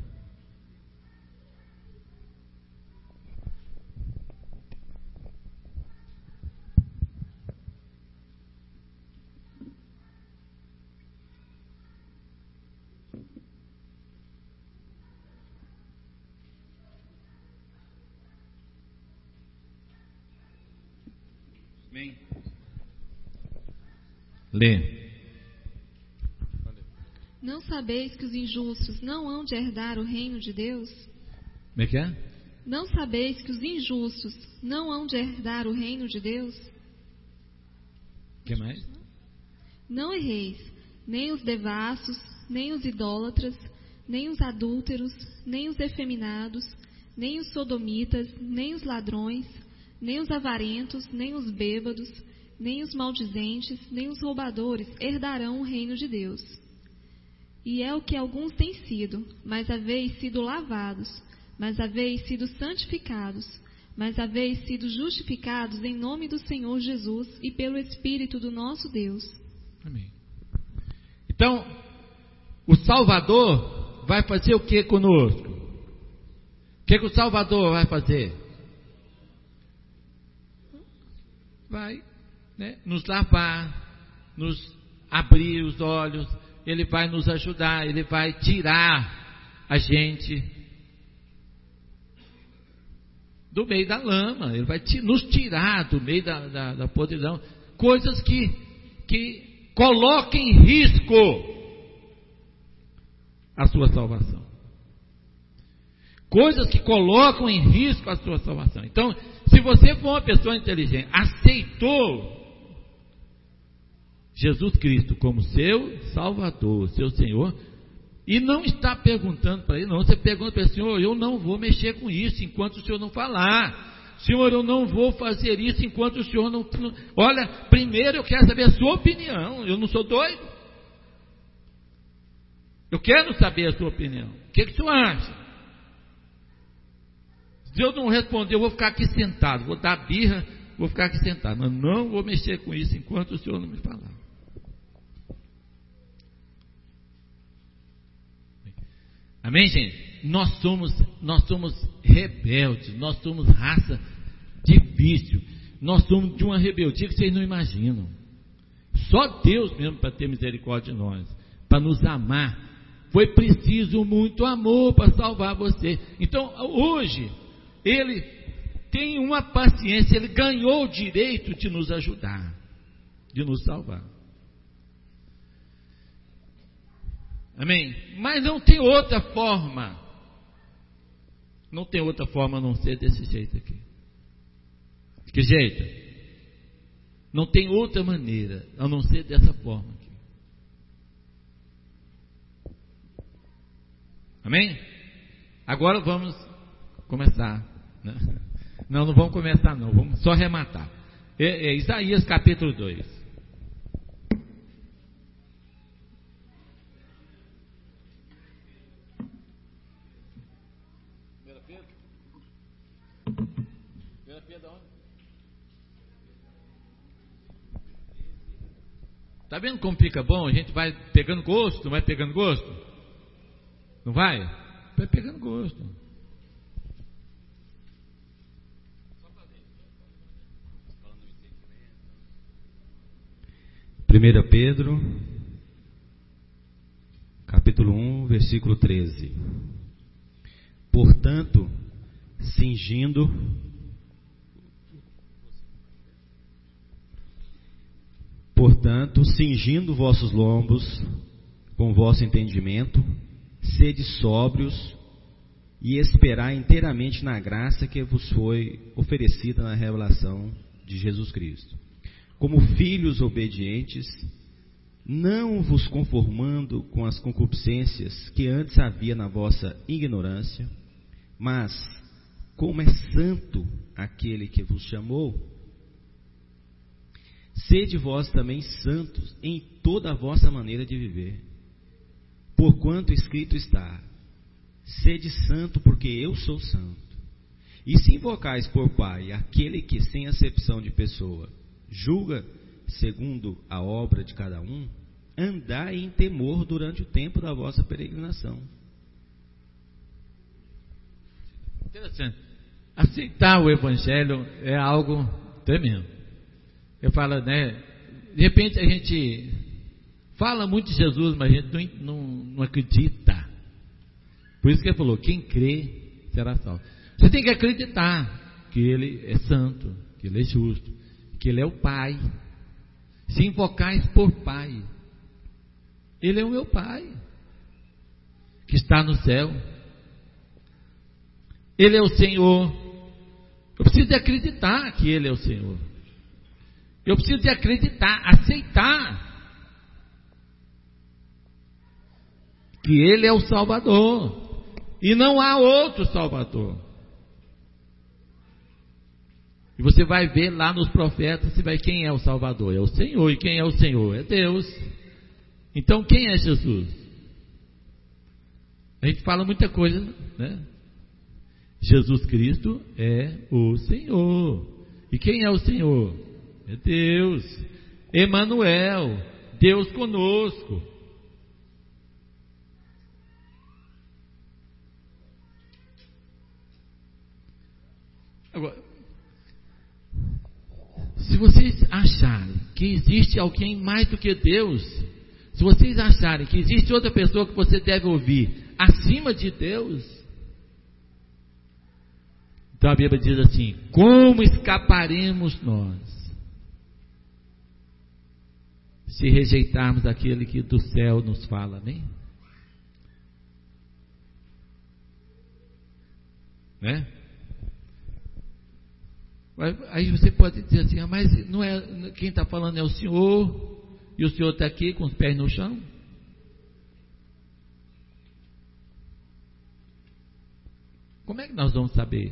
Amém? Lê. Não sabeis que os injustos não hão de herdar o reino de Deus? Como é que é? Não sabeis que os injustos não hão de herdar o reino de Deus? O que mais? Não erreis, nem os devassos, nem os idólatras, nem os adúlteros, nem os efeminados, nem os sodomitas, nem os ladrões, nem os avarentos, nem os bêbados, nem os maldizentes, nem os roubadores herdarão o reino de Deus. E é o que alguns têm sido, mas haveis sido lavados, mas haveis sido santificados, mas haveis sido justificados em nome do Senhor Jesus e pelo Espírito do nosso Deus. Amém. Então, o Salvador vai fazer o que conosco? O que o Salvador vai fazer? Vai, né, nos lavar, nos abrir os olhos, Ele vai nos ajudar, Ele vai tirar a gente do meio da lama, Ele vai nos tirar do meio da podridão, coisas que colocam em risco a sua salvação, coisas que colocam em risco a sua salvação. Então, se você for uma pessoa inteligente, aceitou Jesus Cristo como seu Salvador, seu Senhor, e não está perguntando para Ele, não, você pergunta para Ele: Senhor, eu não vou mexer com isso enquanto o Senhor não falar. Senhor, eu não vou fazer isso enquanto o Senhor não... Olha, primeiro eu quero saber a sua opinião, eu não sou doido. Eu quero saber a sua opinião. O que o senhor acha? Se eu não responder, eu vou ficar aqui sentado, vou dar birra, vou ficar aqui sentado, mas não vou mexer com isso enquanto o senhor não me falar. Amém, gente? Nós somos rebeldes, nós somos raça de vício, nós somos de uma rebeldia que vocês não imaginam. Só Deus mesmo para ter misericórdia de nós, para nos amar. Foi preciso muito amor para salvar você. Então, hoje, Ele tem uma paciência, Ele ganhou o direito de nos ajudar, de nos salvar. Amém? Mas não tem outra forma. Não tem outra forma a não ser desse jeito aqui. De que jeito? Não tem outra maneira a não ser dessa forma aqui. Amém? Agora vamos começar. Não vamos começar não, vamos só arrematar. Isaías capítulo 2. Está vendo como fica bom? A gente vai pegando gosto, não vai pegando gosto? Não vai? Vai pegando gosto. 1 Pedro, capítulo 1, versículo 13. Portanto, cingindo vossos lombos com vosso entendimento, sede sóbrios e esperai inteiramente na graça que vos foi oferecida na revelação de Jesus Cristo. Como filhos obedientes, não vos conformando com as concupiscências que antes havia na vossa ignorância, mas, como é santo aquele que vos chamou, sede vós também santos em toda a vossa maneira de viver. Porquanto escrito está: sede santo, porque eu sou santo. E se invocais por Pai aquele que, sem acepção de pessoa, julga segundo a obra de cada um, andai em temor durante o tempo da vossa peregrinação. Interessante. Aceitar o Evangelho é algo tremendo. Eu falo, né? De repente a gente fala muito de Jesus, mas a gente não acredita. Por isso que ele falou: quem crê será salvo. Você tem que acreditar que Ele é santo, que Ele é justo, que Ele é o Pai. Se invocais por Pai, Ele é o meu Pai, que está no céu. Ele é o Senhor. Eu preciso de acreditar que Ele é o Senhor. Eu preciso de acreditar, aceitar. que Ele é o Salvador, e não há outro Salvador. E você vai ver lá nos profetas, você vai, quem é o Salvador? É o Senhor. E quem é o Senhor? É Deus. Então quem é Jesus? A gente fala muita coisa, né? Jesus Cristo é o Senhor. E quem é o Senhor? É Deus. Emanuel, Deus conosco. Agora, se vocês acharem que existe alguém mais do que Deus, se vocês acharem que existe outra pessoa que você deve ouvir acima de Deus, então a Bíblia diz assim: como escaparemos nós se rejeitarmos aquele que do céu nos fala, amém? Né? Aí você pode dizer assim: mas não é, quem está falando é o Senhor, e o Senhor está aqui com os pés no chão? Como é que nós vamos saber?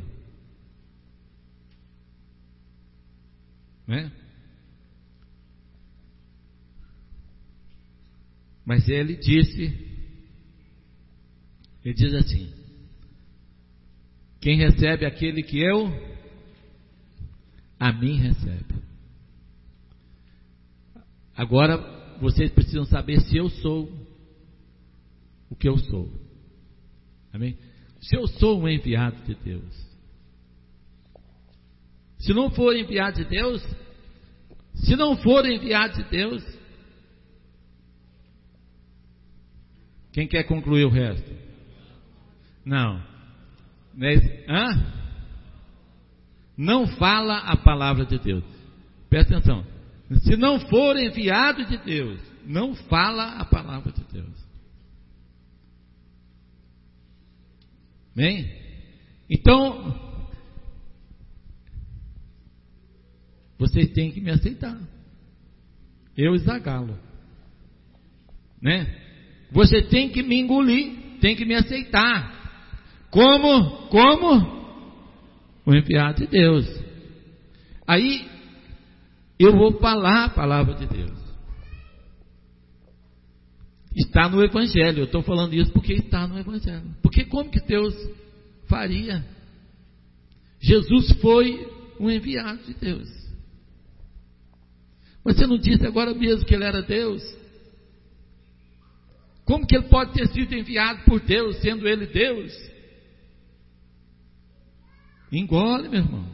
Né? Mas ele diz assim: quem recebe aquele que eu, a mim recebe. Agora vocês precisam saber se eu sou o que eu sou. Amém? Se eu sou um enviado de Deus. Se não for enviado de Deus, se não for enviado de Deus, quem quer concluir o resto? Não. Não fala a palavra de Deus. Presta atenção. Se não for enviado de Deus, não fala a palavra de Deus. Amém? Então, vocês têm que me aceitar. Eu exagalo. Né? Você tem que me engolir, tem que me aceitar. Como o enviado de Deus. Aí eu vou falar a palavra de Deus. Está no Evangelho. Eu estou falando isso porque está no Evangelho. Porque como que Deus faria? Jesus foi um enviado de Deus. Mas você não disse agora mesmo que ele era Deus? Como que ele pode ter sido enviado por Deus, sendo ele Deus? Engole, meu irmão.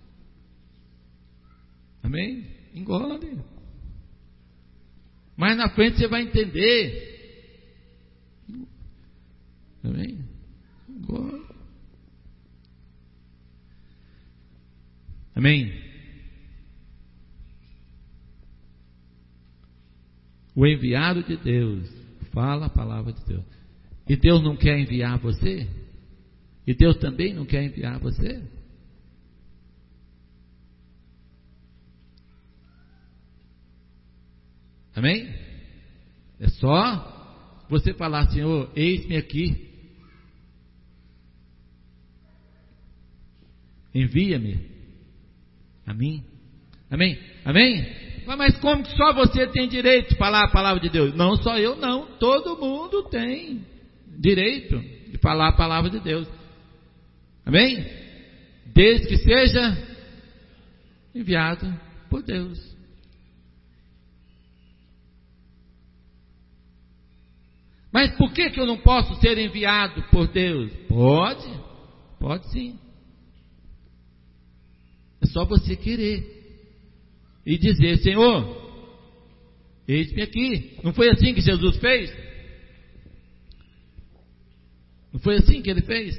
Amém? Engole. Mais na frente você vai entender. Amém? Engole. Amém? O enviado de Deus fala a palavra de Deus. E Deus não quer enviar você? E Deus também não quer enviar você? Amém? É só você falar: Senhor, eis-me aqui. Envia-me a mim. Amém? Amém? Mas como que só você tem direito de falar a palavra de Deus? Não, só eu não. Todo mundo tem direito de falar a palavra de Deus. Amém? Desde que seja enviado por Deus. Mas por que eu não posso ser enviado por Deus? Pode sim. É só você querer e dizer: Senhor, eis-me aqui. Não foi assim que Jesus fez? Não foi assim que ele fez?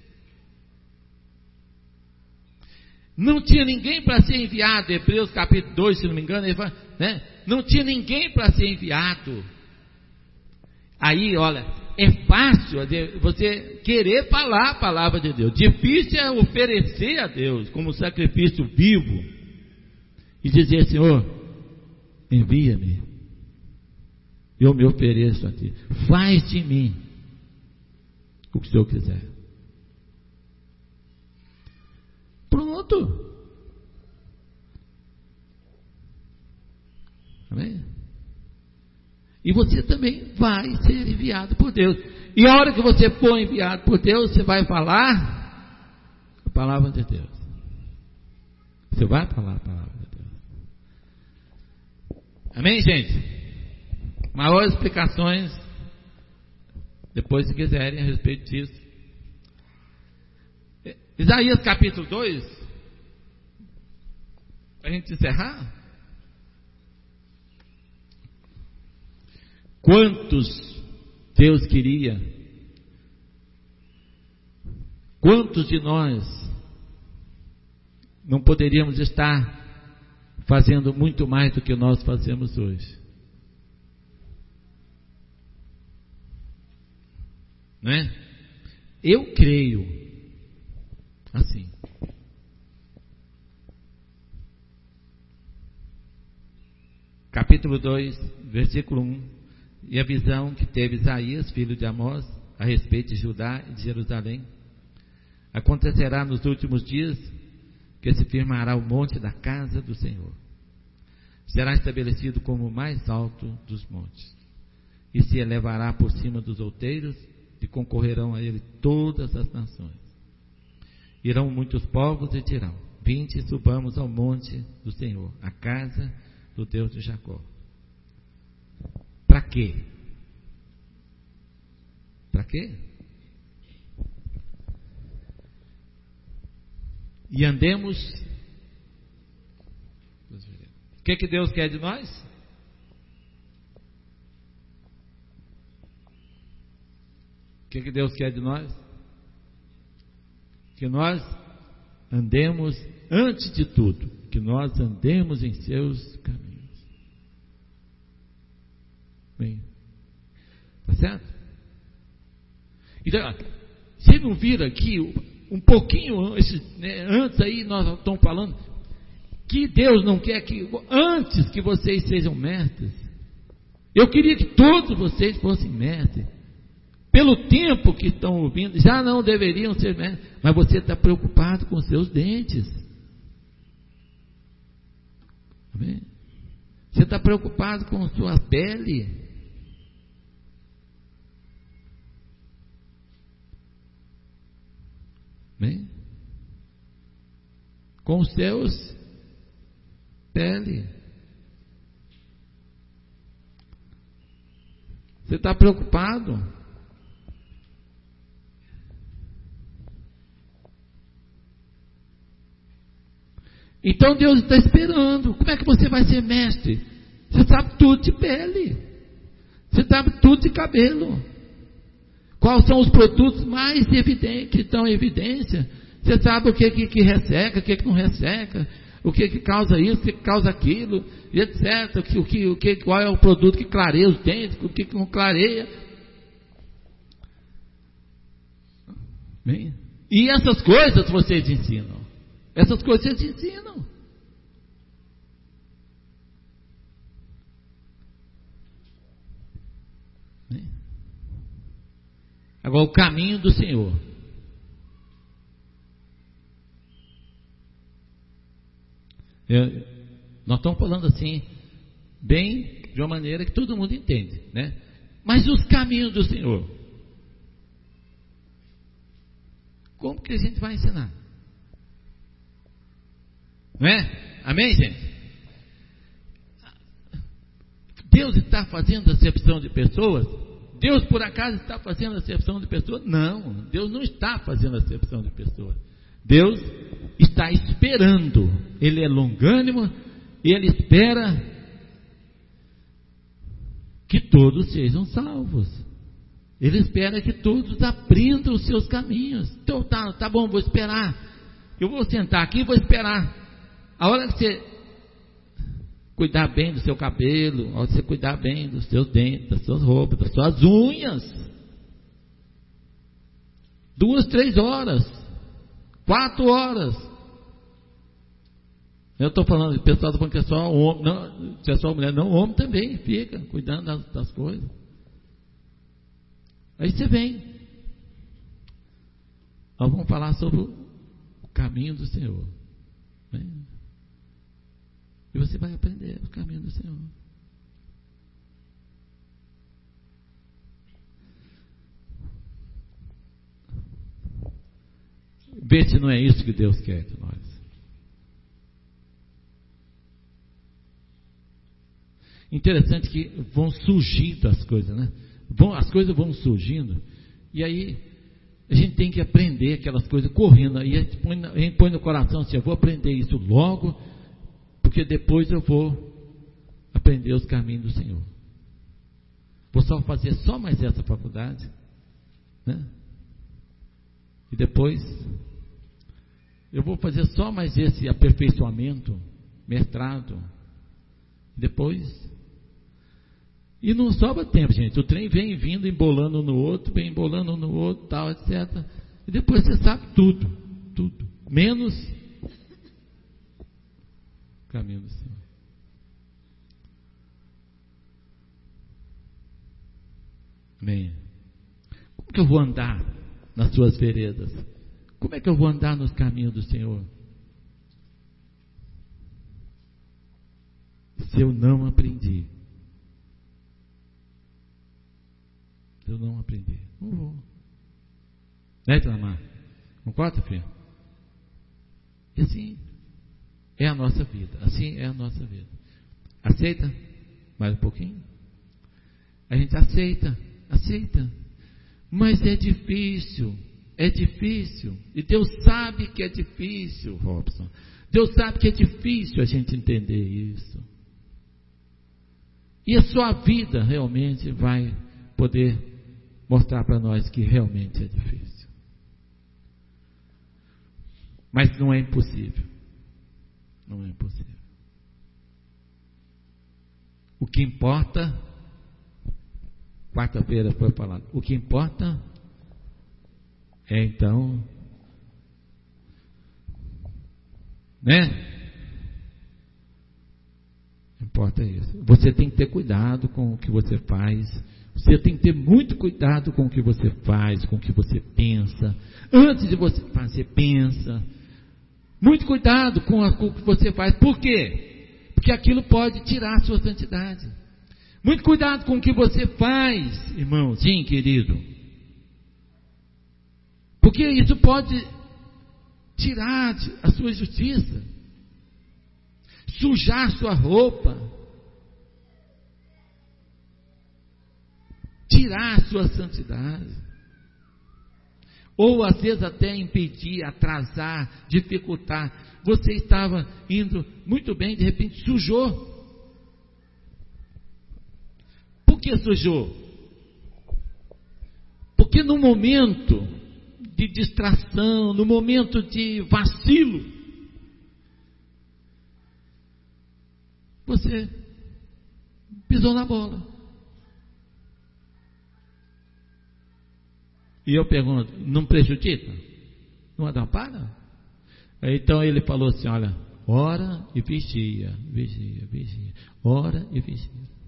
Não tinha ninguém para ser enviado. Hebreus capítulo 2, se não me engano, ele fala, né? Não tinha ninguém para ser enviado. Aí, olha, é fácil você querer falar a palavra de Deus. Difícil é oferecer a Deus como sacrifício vivo e dizer: Senhor, envia-me. Eu me ofereço a ti. Faz de mim o que o Senhor quiser. Pronto. Amém? E você também vai ser enviado por Deus. E a hora que você for enviado por Deus, você vai falar a palavra de Deus. Você vai falar a palavra de Deus. Amém, gente? Maiores explicações, depois, se quiserem, a respeito disso. Isaías capítulo 2, para a gente encerrar. Quantos Deus queria? Quantos de nós não poderíamos estar fazendo muito mais do que nós fazemos hoje? Não é? Eu creio assim. Capítulo 2, versículo 1. E a visão que teve Isaías, filho de Amós, a respeito de Judá e de Jerusalém. Acontecerá nos últimos dias que se firmará o monte da casa do Senhor. Será estabelecido como o mais alto dos montes. E se elevará por cima dos outeiros, e concorrerão a ele todas as nações. Irão muitos povos e dirão: vinde e subamos ao monte do Senhor, a casa do Deus de Jacó. Para quê? Para quê? E andemos. O que Deus quer de nós? O que Deus quer de nós? Que nós andemos, antes de tudo, que nós andemos em seus caminhos. Bem, tá certo? Então, vocês não viram aqui um pouquinho antes aí, nós estamos falando que Deus não quer que, antes que vocês sejam mestres, eu queria que todos vocês fossem mestres. Pelo tempo que estão ouvindo, já não deveriam ser mestres, mas você está preocupado com os seus dentes. Amém? Você está preocupado com a sua pele. Amém? Com os seus pele. Você está preocupado? Então Deus está esperando. Como é que você vai ser mestre? Você sabe tudo de pele. Você sabe tudo de cabelo. Quais são os produtos mais evidentes, que estão em evidência? Você sabe o que resseca, o que não resseca, o que causa isso, o que causa aquilo, e etc. Qual é o produto que clareia os dentes, o que não clareia. Bem, e essas coisas vocês ensinam. Essas coisas vocês ensinam. Bem, agora, o caminho do Senhor. Nós estamos falando assim, bem, de uma maneira que todo mundo entende, né? Mas os caminhos do Senhor, como que a gente vai ensinar? Não é? Amém, gente? Deus está fazendo acepção de pessoas? Deus por acaso está fazendo acepção de pessoas? Não, Deus não está fazendo acepção de pessoas. Deus está esperando. Ele é longânimo e Ele espera que todos sejam salvos. Ele espera que todos aprendam os seus caminhos. Então tá bom, vou esperar. Eu vou sentar aqui e vou esperar. A hora que você cuidar bem do seu cabelo, a hora que você cuidar bem dos seus dentes, das suas roupas, das suas unhas, 2, 3 horas, 4 horas. Eu estou falando, o pessoal está falando que é só homem, não, que é só mulher, não, homem também fica cuidando das coisas. Aí você vem. nós vamos falar sobre o caminho do Senhor. Né? E você vai aprender o caminho do Senhor. Vê se não é isso que Deus quer de nós. Interessante que vão surgindo as coisas, né? As coisas vão surgindo, e aí a gente tem que aprender aquelas coisas correndo. Aí a gente põe no coração assim: eu vou aprender isso logo, porque depois eu vou aprender os caminhos do Senhor. Vou só fazer só mais essa faculdade, né? E depois eu vou fazer só mais esse aperfeiçoamento, mestrado. Depois. E não sobra tempo, gente. O trem vem vindo, embolando no outro, tal, etc. E depois você sabe tudo. Tudo. Menos o caminho do Senhor. Amém. Como que eu vou andar nas suas veredas? Como é que eu vou andar nos caminhos do Senhor? Se eu não aprendi. Eu não aprendi. Não vou. Né, Tlamar? Concorda, filho? E assim é a nossa vida. Assim é a nossa vida. Aceita? Mais um pouquinho? A gente aceita. Mas é difícil. É difícil. E Deus sabe que é difícil, Robson. Deus sabe que é difícil a gente entender isso. E a sua vida realmente vai poder mostrar para nós que realmente é difícil. Mas não é impossível. Não é impossível. O que importa, quarta-feira foi falado, o que importa é então, né? Importa isso. Você tem que ter cuidado com o que você faz. Você tem que ter muito cuidado com o que você faz, com o que você pensa. Antes de você fazer, pensa. Muito cuidado com o que você faz. Por quê? Porque aquilo pode tirar a sua santidade. Muito cuidado com o que você faz, irmãozinho querido. Porque isso pode tirar a sua justiça. Sujar sua roupa. Tirar a sua santidade. Ou às vezes até impedir, atrasar, dificultar. Você estava indo muito bem, de repente sujou. Por que sujou? Porque no momento de distração, no momento de vacilo, você pisou na bola. E eu pergunto, não prejudica? Não atrapalha? Então ele falou assim: olha, ora e vigia, vigia, vigia. Ora e vigia.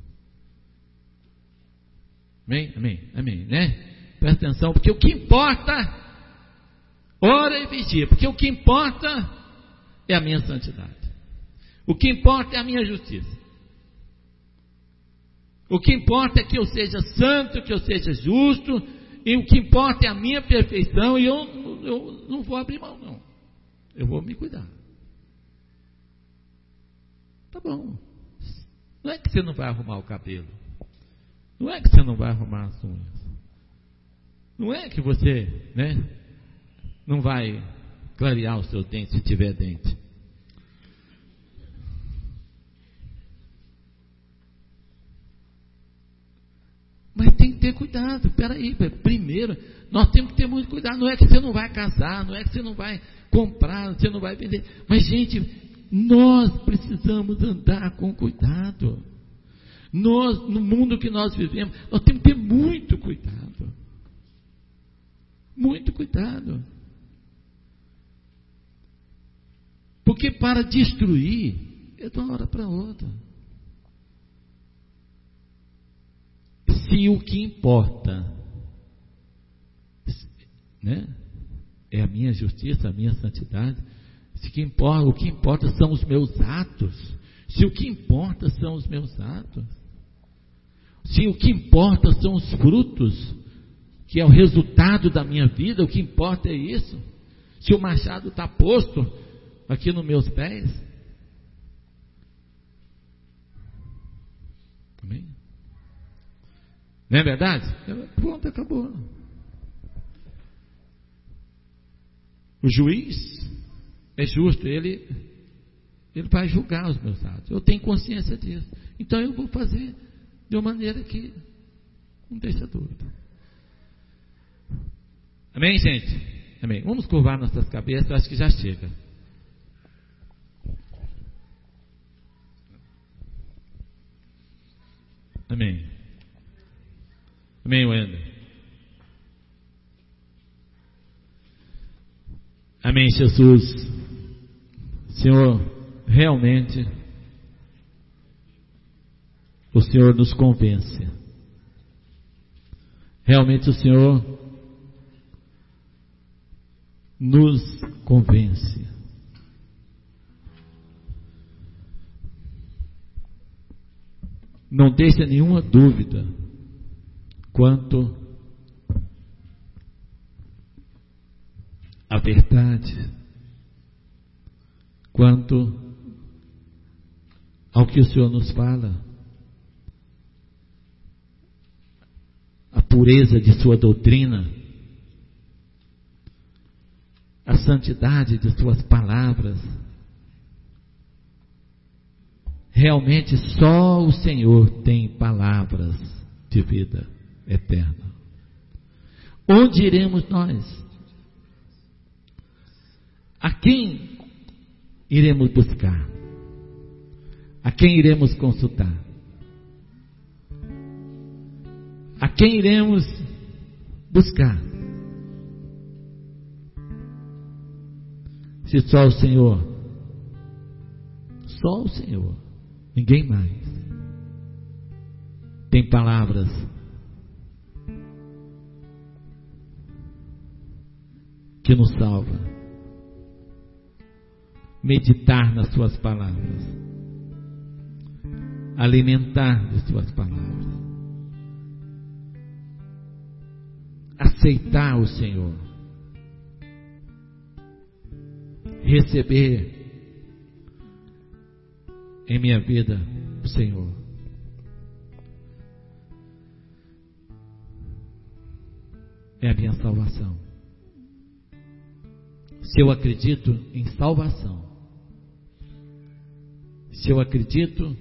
Amém? Amém? Amém, né? Presta atenção, porque o que importa, ora e vigia, porque o que importa é a minha santidade. O que importa é a minha justiça. O que importa é que eu seja santo, que eu seja justo. E o que importa é a minha perfeição. E eu não vou abrir mão, não. Eu vou me cuidar. Tá bom. Não é que você não vai arrumar o cabelo. Não é que você não vai arrumar as unhas. Não é que você, né, não vai clarear os seus dentes se tiver dente. Mas tem que ter cuidado. Peraí, primeiro nós temos que ter muito cuidado. Não é que você não vai casar, não é que você não vai comprar, você não vai vender. Mas, gente, nós precisamos andar com cuidado. Nós, no mundo que nós vivemos, nós temos que ter muito cuidado. Muito cuidado. Porque para destruir é de uma hora para outra. Se o que importa, né, é a minha justiça, a minha santidade. O que importa são os meus atos. Se o que importa são os meus atos, se o que importa são os frutos, que é o resultado da minha vida, o que importa é isso. Se o machado está posto aqui nos meus pés, amém? Não é verdade? Pronto, acabou. O juiz é justo, ele vai julgar os meus atos. Eu tenho consciência disso. Então eu vou fazer de uma maneira que não deixa dúvida. Amém, gente? Amém. Vamos curvar nossas cabeças, acho que já chega. Amém. Amém, Wender. Amém, Jesus. Senhor, realmente o Senhor nos convence. Realmente o Senhor nos convence. Não deixa nenhuma dúvida quanto à verdade, quanto ao que o Senhor nos fala, a pureza de sua doutrina, a santidade de suas palavras. Realmente só o Senhor tem palavras de vida eterna. Onde iremos nós? A quem iremos buscar? A quem iremos consultar? A quem iremos buscar? Se só o Senhor, ninguém mais, tem palavras que nos salva. Meditar nas suas palavras, alimentar de suas palavras, aceitar o Senhor, receber em minha vida o Senhor. É a minha salvação. Se eu acredito em salvação, se eu acredito,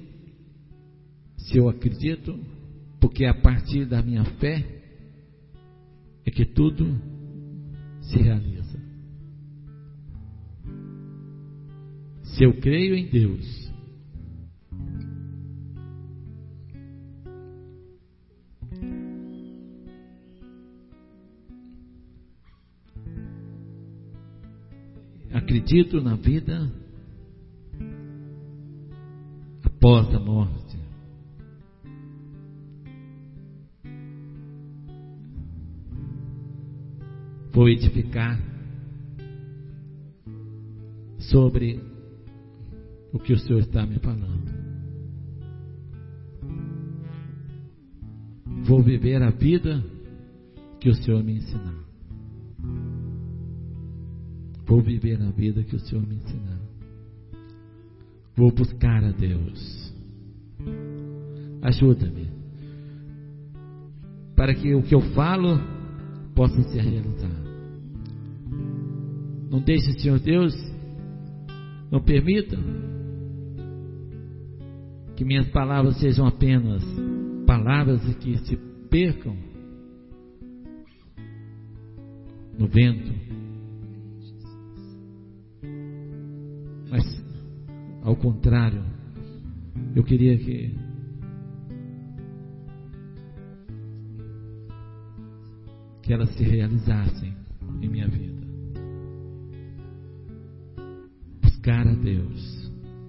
porque a partir da minha fé é que tudo se realiza. Se eu creio em Deus, acredito na vida após a morte. Vou edificar sobre o que o Senhor está me falando. Vou viver a vida que o Senhor me ensinar. Vou viver a vida que o Senhor me ensinar. Vou buscar a Deus. Ajuda-me para que o que eu falo possa se realizar. Não deixe, Senhor Deus, não permita que minhas palavras sejam apenas palavras que se percam no vento, mas ao contrário, eu queria que elas se realizassem em minha vida. Buscar a Deus,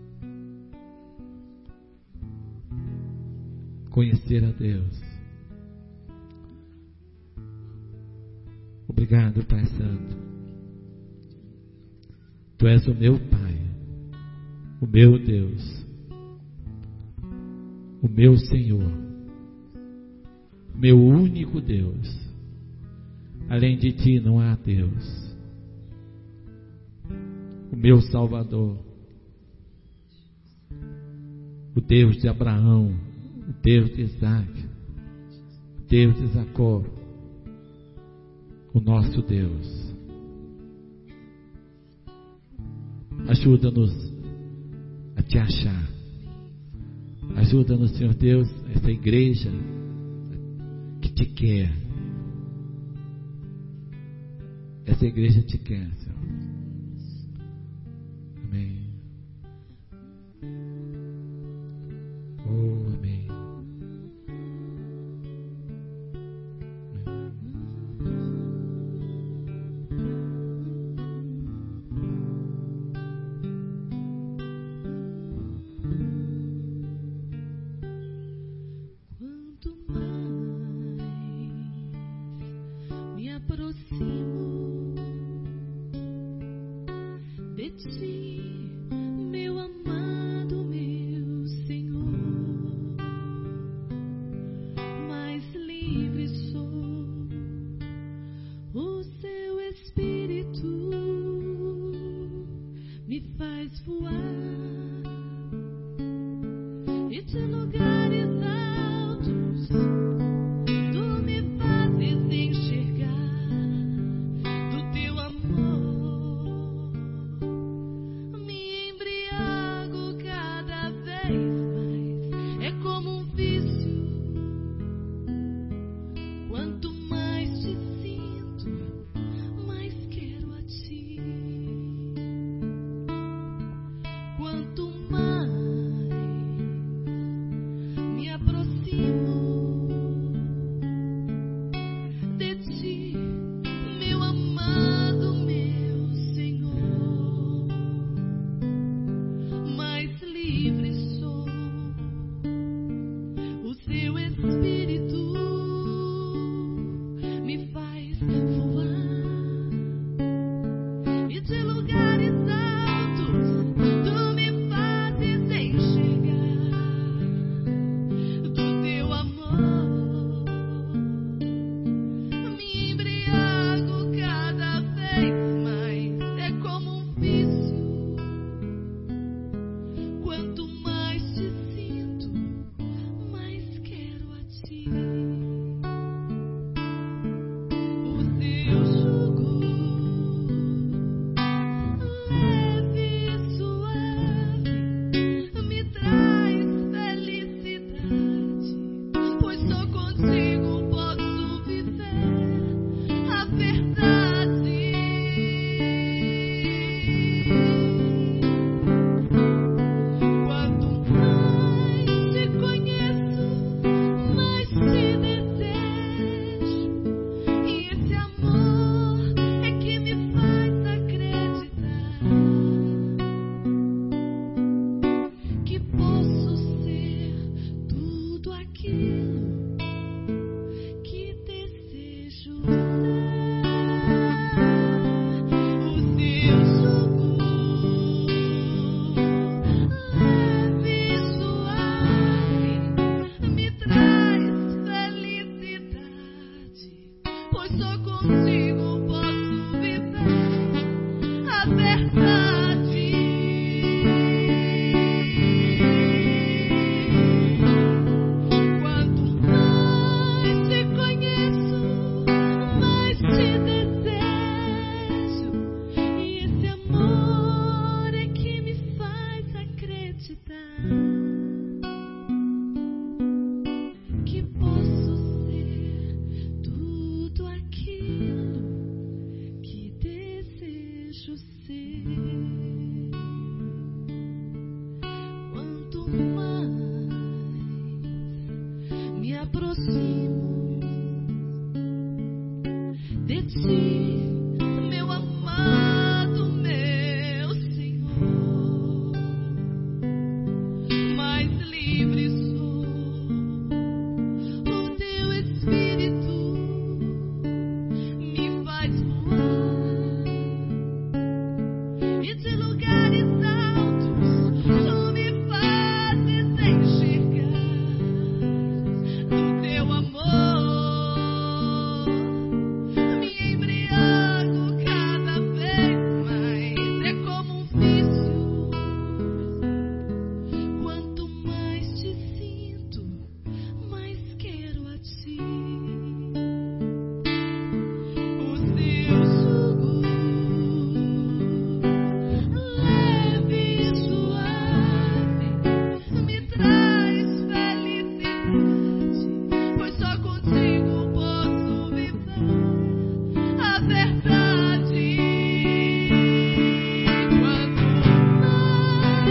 conhecer a Deus. Obrigado, Pai Santo. Tu és o meu Pai, o meu Deus, o meu Senhor, meu único Deus. Além de Ti não há Deus. O meu Salvador, o Deus de Abraão, o Deus de Isaac, o Deus de Jacó, o nosso Deus. Ajuda-nos a Te achar. Ajuda-nos, Senhor Deus, essa igreja que Te quer. Essa igreja Te quer, Senhor. Amém. Oh, amém. Quanto mais me aproximo de Ti, meu amado, meu Senhor, mais livre sou. O Seu Espírito me faz voar e de lugares altos Tu me fazes enxergar do Teu amor. Me embriago cada vez mais, é como um vício. Quanto mais Te sinto, mais quero a Ti. Quanto mais me aproximo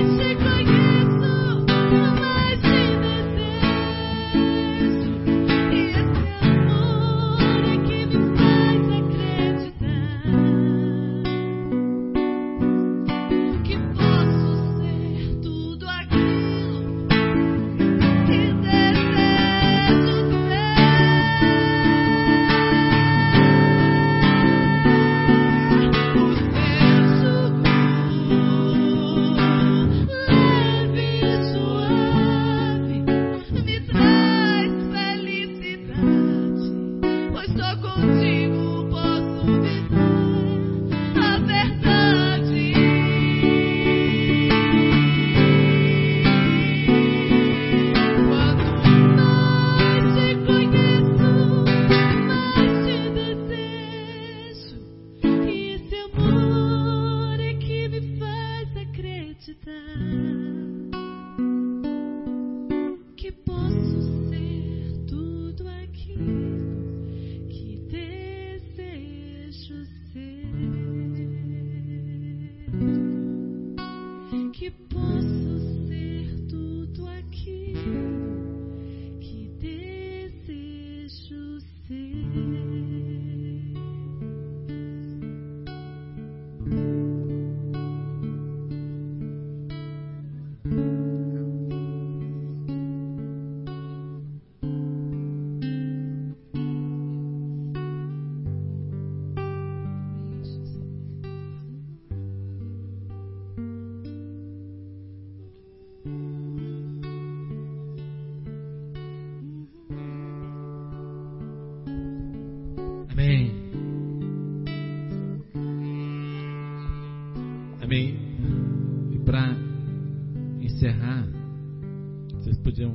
Amém. Amém. E para encerrar, vocês podiam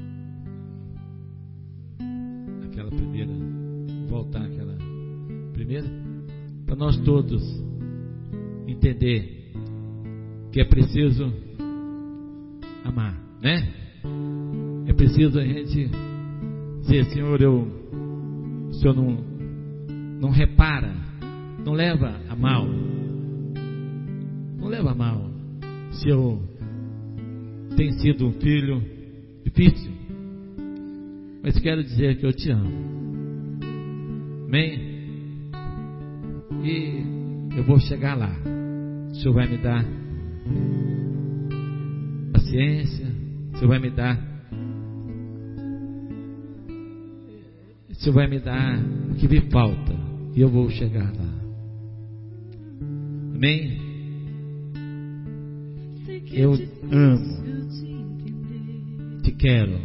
voltar àquela primeira, para nós todos entender que é preciso amar, né? É preciso a gente dizer: Senhor, o Senhor não repara, não leva a mal, não leva a mal se eu tenho sido um filho difícil, mas quero dizer que eu te amo. Amém? E eu vou chegar lá. O Senhor vai me dar paciência, o Senhor vai me dar, o Senhor vai me dar o que me falta, e eu vou chegar lá. Amém? Eu amo, te quero,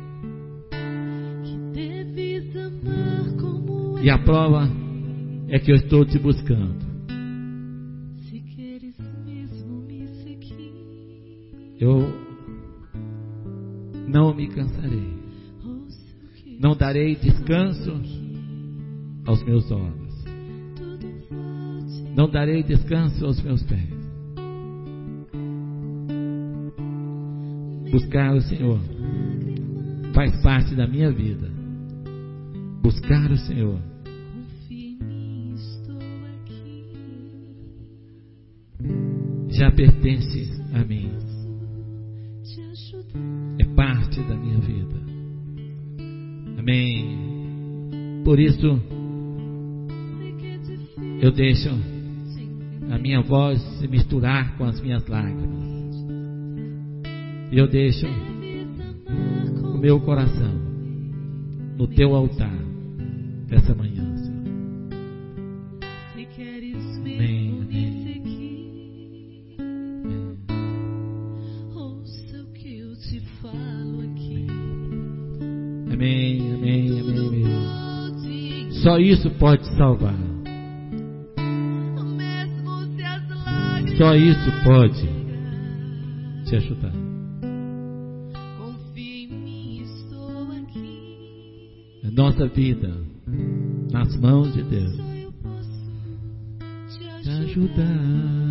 e a prova é que eu estou te buscando. Eu não me cansarei, não darei descanso aos meus olhos, não darei descanso aos meus pés. Buscar o Senhor faz parte da minha vida. Buscar o Senhor já pertence a mim, é parte da minha vida. Amém. Por isso eu deixo a minha voz se misturar com as minhas lágrimas, e eu deixo o meu coração no teu altar essa manhã, Senhor. Amém, amém. Amém, amém, amém, amém. Só isso pode salvar. Só isso pode te ajudar. A nossa vida nas mãos de Deus te ajudar.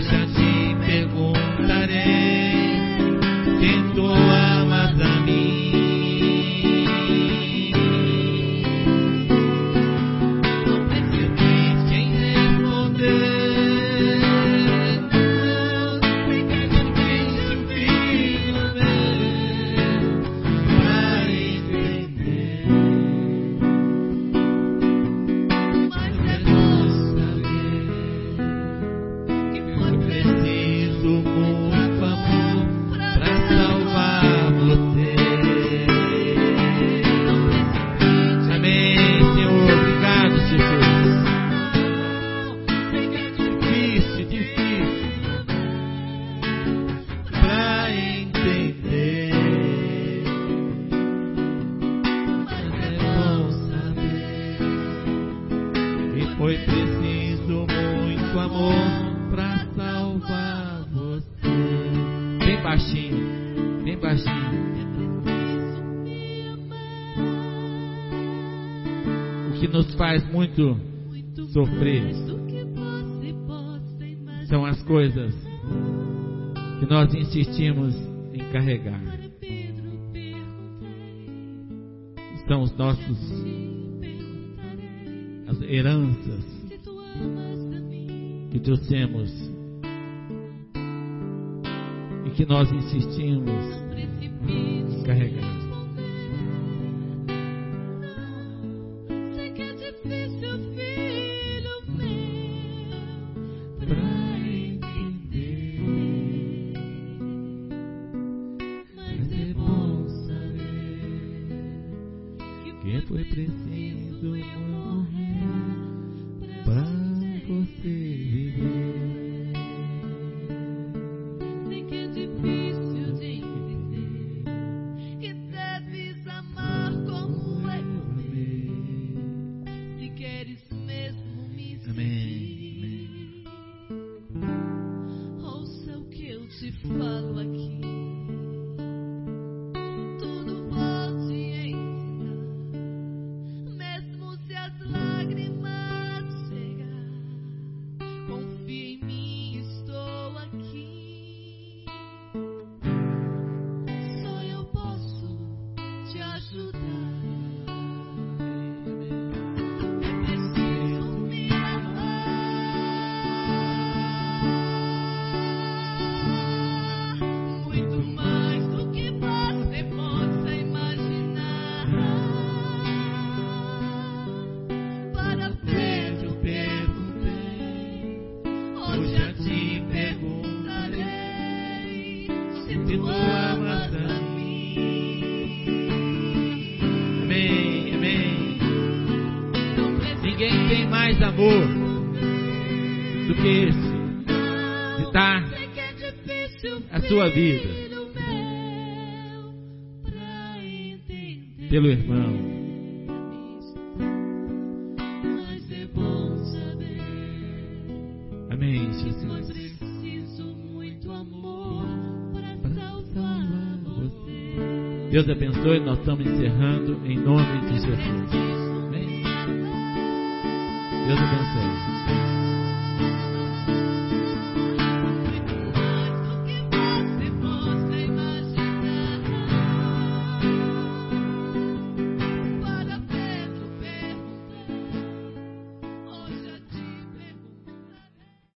Hoje a ti perguntarei se tu amas a mim. Não precisa quem responder. Fica difícil, filho meu, pra entender. Mas é bom saber que foi preciso muito amor pra salvar você. Amém, Senhor, obrigado, Jesus. Sei que é difícil pra entender, mas é bom saber que foi preciso muito amor pra salvar você. Bem baixinho, bem baixinho. O que nos faz muito sofrer são as coisas que nós insistimos em carregar. São os nossos, as heranças que trouxemos e que nós insistimos em carregar. Sei que é difícil, filho meu, Pra entender, mas é bom saber que foi preciso morrer pra você viver. sei que é difícil de entender que deves amar como eu amei. Se queres mesmo me seguir, ouça o que eu te falo aqui. Tudo vou te ensinar, mesmo se as lágrimas chegar. Confia em mim, estou aqui. Só eu posso te ajudar. É preciso me amar muito mais do que você possa imaginar. Para Pedro perguntei, hoje a ti perguntarei se tu amas a mim. Amém, amém. Não precisa Ninguém tem mais amor do que esse, de dar sei que é difícil, a sua vida filho meu, pra entender. pelo irmão. Mas é bom saber Amém, que foi Jesus. preciso muito amor pra salvar você. Deus abençoe, nós estamos encerrando em nome de Jesus. Amém. Deus abençoe.